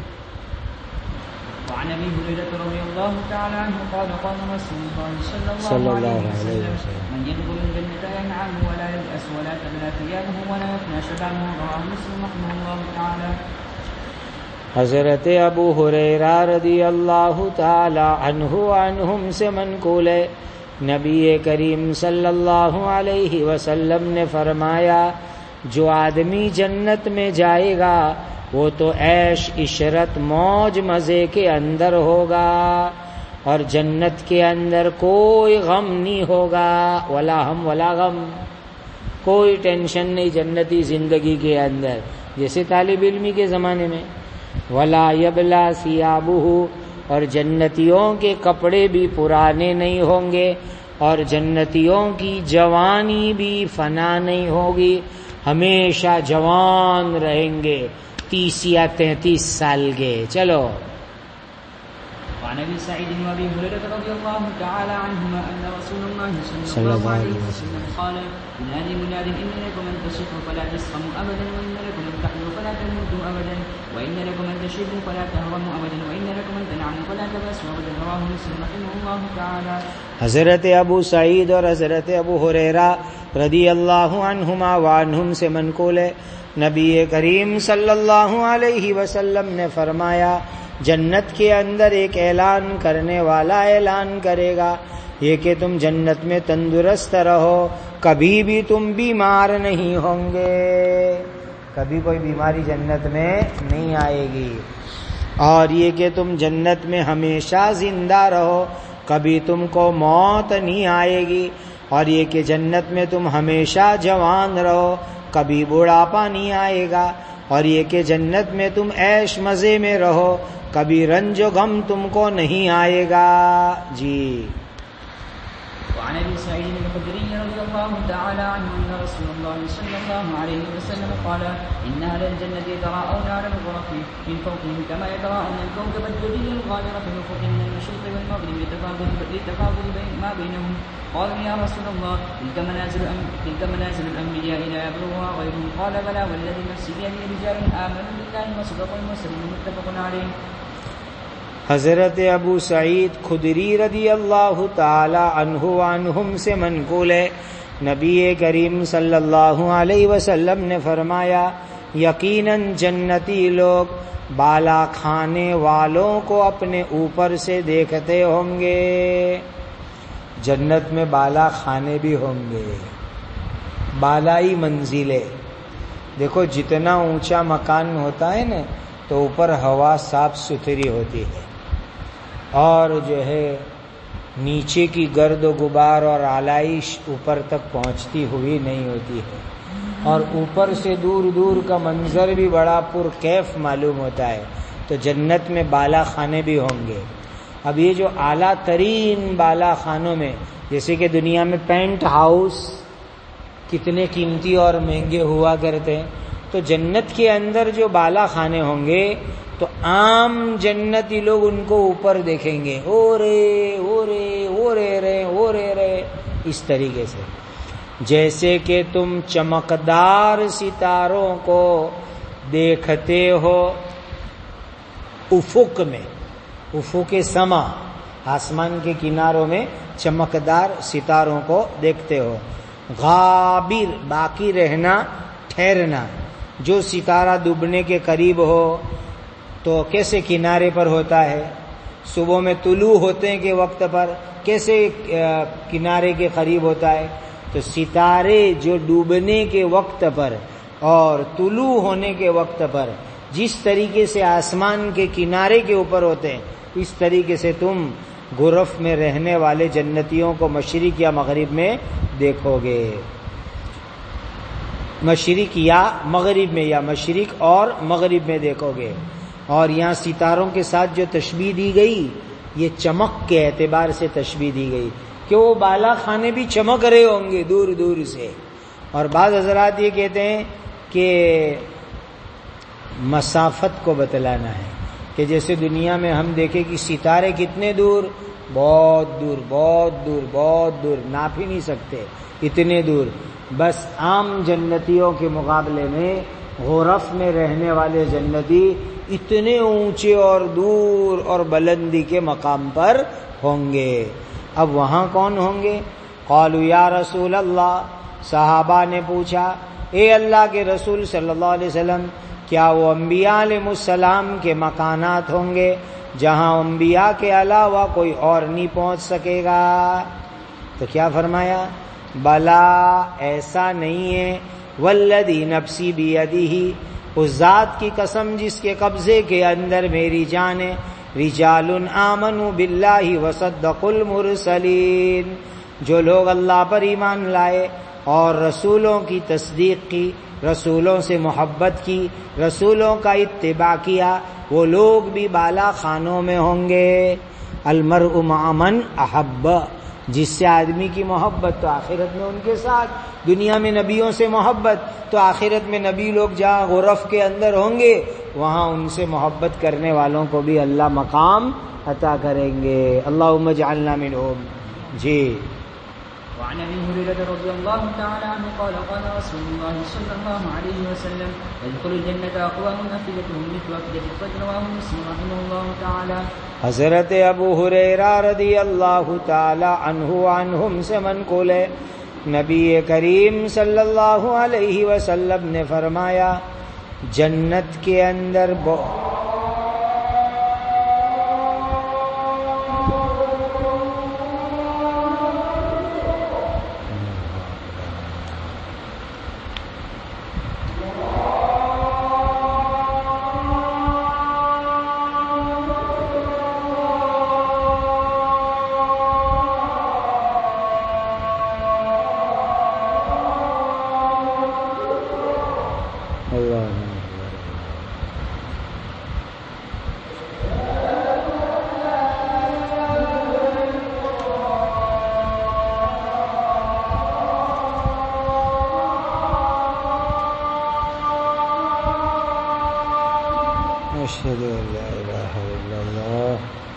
وعن ابي هريره رضي الله تعالى عنه قال قال رسول الله صلى الله عليه وسلم من يدخل الجنه ينعم ولا يبأس ولا تبلى ثيابه ولا يفنى شبابه، رواه مسلم رحمه الله تعالى۔ حضرت ابو ہریرہ رضی اللہ تعالی عنہ عنہم سے منقول ہے، نبی کریم صلی اللہ علیہ وسلم نے فرمایا جو آدمی جنت میں جائے گا وہ تو عیش عشرت موج مزے کے اندر ہوگا اور جنت کے اندر کوئی غم نہیں ہوگا، ولا ہم ولا غم، کوئی ٹینشن نہیں جنتی زندگی کے اندر، جیسے طالب علمی کے زمانے میں۔ ولا یبلا ثیابہ، اور جنتیوں کے کپڑے بھی پرانے نہیں ہوں گے اور جنتیوں کی جوانی بھی فنا نہیں ہوگی، ہمیشہ جوان رہیں گے، تیس یا تینتیس سال کے۔ چلو وعن ابي سعيد وابي هريره رضي الله تعالى عنهما ان رسول الله صلى الله عليه وسلم قال ينادي مناد ان لكم ان تصحوا فلا تسقموا ابدا وان لكم ان تحيوا فلا تموتوا ابدا وان لكم ان تشربوا فلا تهرموا ابدا وان لكم ان تنعموا فلا تبأسوا ابدا، رواه مسلم رحمه الله تعالى۔ حضرت ابو سعید اور حضرت ابو ہریرہ رضی اللہ عنہما وعنہم سے منقول ہے، نبی کریم صلی اللہ علیہ وسلم نے فرمایا جنت کے اندر ایک اعلان کرنے والا اعلان کرے گا یہ کہ تم جنت میں تندرست رہو، کبھی بھی تم بیمار نہیں ہوں گے، کبھی کوئی بیماری جنت میں نہیں آئے گی، اور یہ کہ تم جنت میں ہمیشہ زندہ رہو، کبھی تم کو موت نہیں آئے گی، اور یہ کہ جنت میں تم ہمیشہ جوان رہو، کبھی بڑھاپا نہیں آئے گا، اور یہ کہ جنت میں تم عیش مزے میں رہو، کبھی رنج و غم تم کو نہیں آئے گا۔ جی وعن ابي سعيد الخدري رضي الله تعالى عنه ان رسول الله صلى الله عليه وسلم قال ان اهل الجنه يتراءون على الغرف من فوقهم كما يتراءون الكوكب الدري الغابر في الافق من المشرق والمغرب لتفاضل ما بينهم. قالوا يا رسول الله تلك منازل تلك منازل الانبياء لا يبلغها غيرهم. قال بلى والذي نفسي بيده رجال امنوا بالله وصدقوا المرسلين متفق عليه. حضرت ابو سعید خدری رضی اللہ تعالی عنہ عنہم سے منقول ہے، نبی کریم صلی اللہ علیہ وسلم نے فرمایا یقیناً جنتی لوگ بالا کھانے والوں کو اپنے اوپر سے دیکھتے ہوں گے، جنت میں بالا کھانے بھی ہوں گے، بالائی منزلیں، دیکھو جتنا اونچا مکان ہوتا ہے نا تو اوپر ہوا صاف ستھری ہوتی ہے، اور جو ہے نیچے کی گرد و غبار اور آلائش اوپر تک پہنچتی ہوئی نہیں ہوتی ہے، اور اوپر سے دور دور کا منظر بھی بڑا پرکیف معلوم ہوتا ہے، تو جنت میں بالا خانے بھی ہوں گے۔ اب یہ جو اعلیٰ ترین بالا خانوں میں، جیسے کہ دنیا میں پینٹ ہاؤس کتنے قیمتی اور مہنگے ہوا کرتے ہیں، تو جنت کے اندر جو بالا خانے ہوں گے تو عام جنتی لوگ ان کو اوپر دیکھیں گے، او رے او رے او رے رے او رے رے، اس طریقے سے جیسے کہ تم چمکدار ستاروں کو دیکھتے ہو افق میں، افق سما، آسمان کے کناروں میں چمکدار ستاروں کو دیکھتے ہو، غابر باقی رہنا ٹھہرنا، جو ستارہ ڈوبنے کے قریب ہو تو کیسے کنارے پر ہوتا ہے، صبح میں طلوع ہوتے کے وقت پر کیسے کنارے کے قریب ہوتا ہے، تو ستارے جو ڈوبنے کے وقت پر اور طلوع ہونے کے وقت پر جس طریقے سے آسمان کے کنارے کے اوپر ہوتے ہیں، اس طریقے سے تم غرف میں رہنے والے جنتیوں کو مشرق یا مغرب میں دیکھو گے، مشرق یا مغرب میں، یا مشرق اور مغرب میں دیکھو گے۔ اور یہاں ستاروں کے ساتھ جو تشبیہ دی گئی یہ چمک کے اعتبار سے تشبیہ دی گئی کہ وہ بالا خانے بھی چمک رہے ہوں گے دور دور سے۔ اور بعض حضرات یہ کہتے ہیں کہ مسافت کو بتلانا ہے کہ جیسے دنیا میں ہم دیکھیں کہ ستارے کتنے دور، بہت دور بہت دور بہت دور، ناپ ہی نہیں سکتے اتنے دور، بس عام جنتیوں کے مقابلے میں غرف میں رہنے والے جنتی اتنے اونچے اور دور اور بلندی کے مقام پر ہوں گے۔ اب وہاں کون ہوں گے؟ قالوا یا رسول اللہ، صحابہ نے پوچھا اے اللہ کے رسول صلی اللہ علیہ وسلم، کیا وہ انبیاء علیہ السلام کے مکانات ہوں گے جہاں انبیاء کے علاوہ کوئی اور نہیں پہنچ سکے گا؟ تو کیا فرمایا؟ بلا، ایسا نہیں ہے، والذی نفسی بیدہ، اس ذات کی قسم جس کے قبضے کے اندر میری جان ہے، رجال آمنوا باللہ وصدقوا المرسلین، جو لوگ اللہ پر ایمان لائے اور رسولوں کی تصدیق کی، رسولوں سے محبت کی، رسولوں کا اتباع کیا، وہ لوگ بھی بالا خانوں میں ہوں گے۔ المرء مع من احب، جس سے آدمی کی محبت تو آخرت میں ان کے ساتھ، دنیا میں نبیوں سے محبت تو آخرت میں نبی لوگ جہاں غرف کے اندر ہوں گے وہاں ان سے محبت کرنے والوں کو بھی اللہ مقام عطا کریں گے۔ اللہم اجعلنا منہم۔ جی وعن ابي هريره رضي الله تعالى عنه قال قال رسول الله صلى الله عليه وسلم يدخل الجنه اقوام افئدتهم مثل افئده الطير، رواه مسلم رحمه الله تعالى۔ حضرت ابو ہریرہ رضی اللہ تعالی عنہ عنہم سے منقول ہے، نبی کریم صلی اللہ علیہ وسلم نے فرمایا جنت کے اندر اشہد ان لا الہ الا اللہ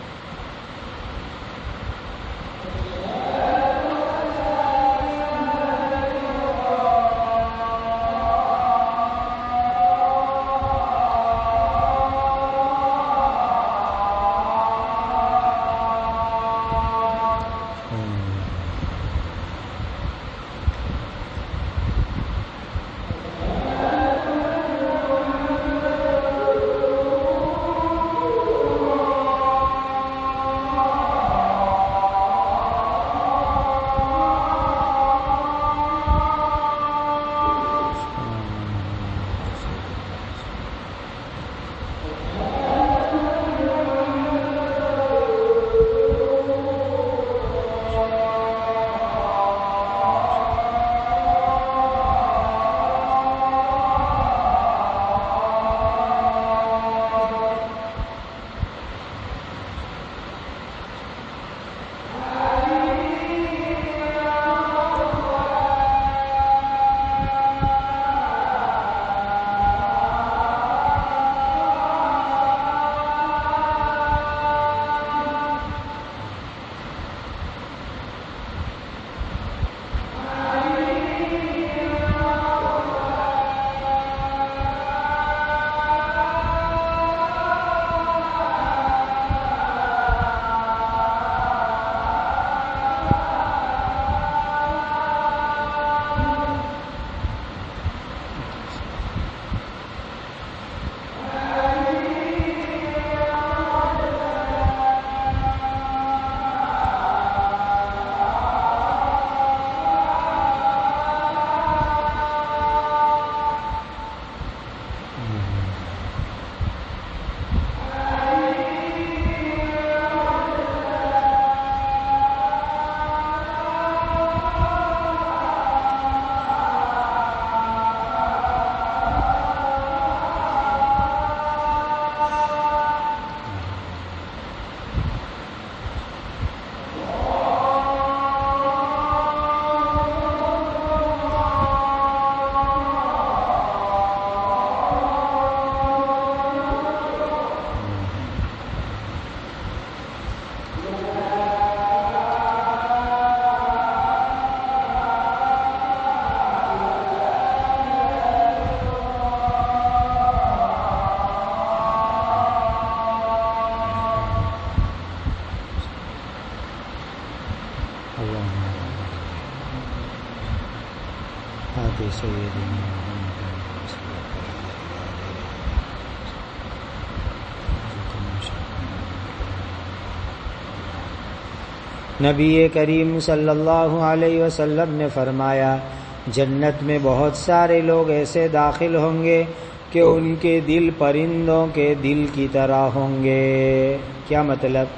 نبی کریم صلی اللہ علیہ وسلم نے فرمایا جنت میں بہت سارے لوگ ایسے داخل ہوں گے کہ ان کے دل پرندوں کے دل کی طرح ہوں گے. کیا مطلب؟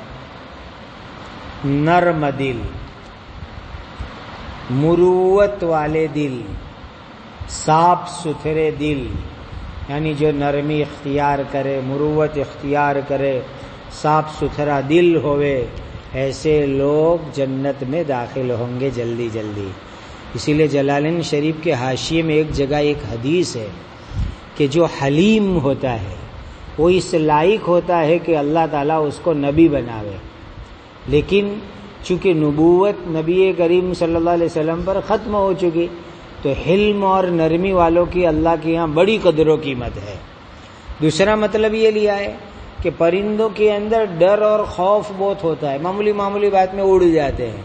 نرم دل، مروت والے دل، صاف ستھرے دل، یعنی جو نرمی اختیار کرے، مروت اختیار کرے، صاف ستھرا دل ہوئے، ایسے لوگ جنت میں داخل ہوں گے جلدی جلدی. اسی لیے جلالین شریف کے حاشیے میں ایک جگہ ایک حدیث ہے کہ جو حلیم ہوتا ہے وہ اس لائق ہوتا ہے کہ اللہ تعالیٰ اس کو نبی بناوے، لیکن چونکہ نبوت نبی کریم صلی اللہ علیہ وسلم پر ختم ہو چکی تو حلم اور نرمی والوں کی اللہ کے یہاں بڑی قدر و قیمت ہے. دوسرا مطلب یہ لیا ہے کہ پرندوں کے اندر ڈر اور خوف بہت ہوتا ہے، معمولی معمولی بات میں اڑ جاتے ہیں،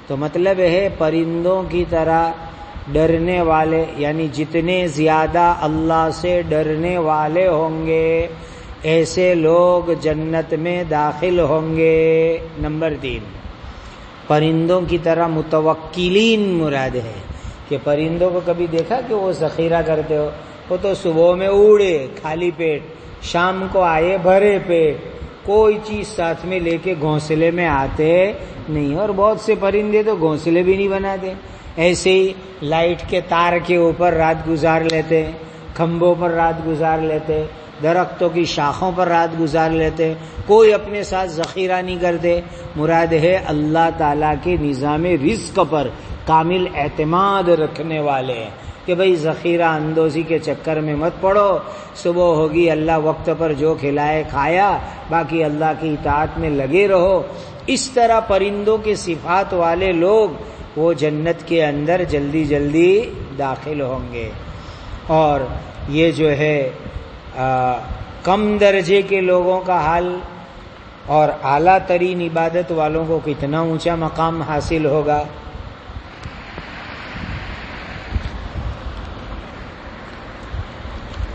تو مطلب ہے پرندوں کی طرح ڈرنے والے، یعنی جتنے زیادہ اللہ سے ڈرنے والے ہوں گے ایسے لوگ جنت میں داخل ہوں گے۔ نمبر تین، پرندوں کی طرح متوکلین مراد ہے کہ پرندوں کو کبھی دیکھا کہ وہ ذخیرہ کرتے ہو؟ وہ تو صبح میں اڑے خالی پیٹ، شام کو آئے بھرے پیٹ، کوئی چیز ساتھ میں لے کے گھونسلے میں آتے نہیں، اور بہت سے پرندے تو گھونسلے بھی نہیں بناتے، ایسے ہی لائٹ کے تار کے اوپر رات گزار لیتے، کھمبوں پر رات گزار لیتے، درختوں کی شاخوں پر رات گزار لیتے، کوئی اپنے ساتھ ذخیرہ نہیں کرتے۔ مراد ہے اللہ تعالیٰ کے نظام رزق پر کامل اعتماد رکھنے والے ہیں کہ بھئی ذخیرہ اندوزی کے چکر میں مت پڑو، صبح ہوگی اللہ وقت پر جو کھلائے کھایا، باقی اللہ کی اطاعت میں لگے رہو۔ اس طرح پرندوں کے صفات والے لوگ وہ جنت کے اندر جلدی جلدی داخل ہوں گے۔ اور یہ جو ہے آ, کم درجے کے لوگوں کا حال اور اعلیٰ ترین عبادت والوں کو کتنا اونچا مقام حاصل ہوگا۔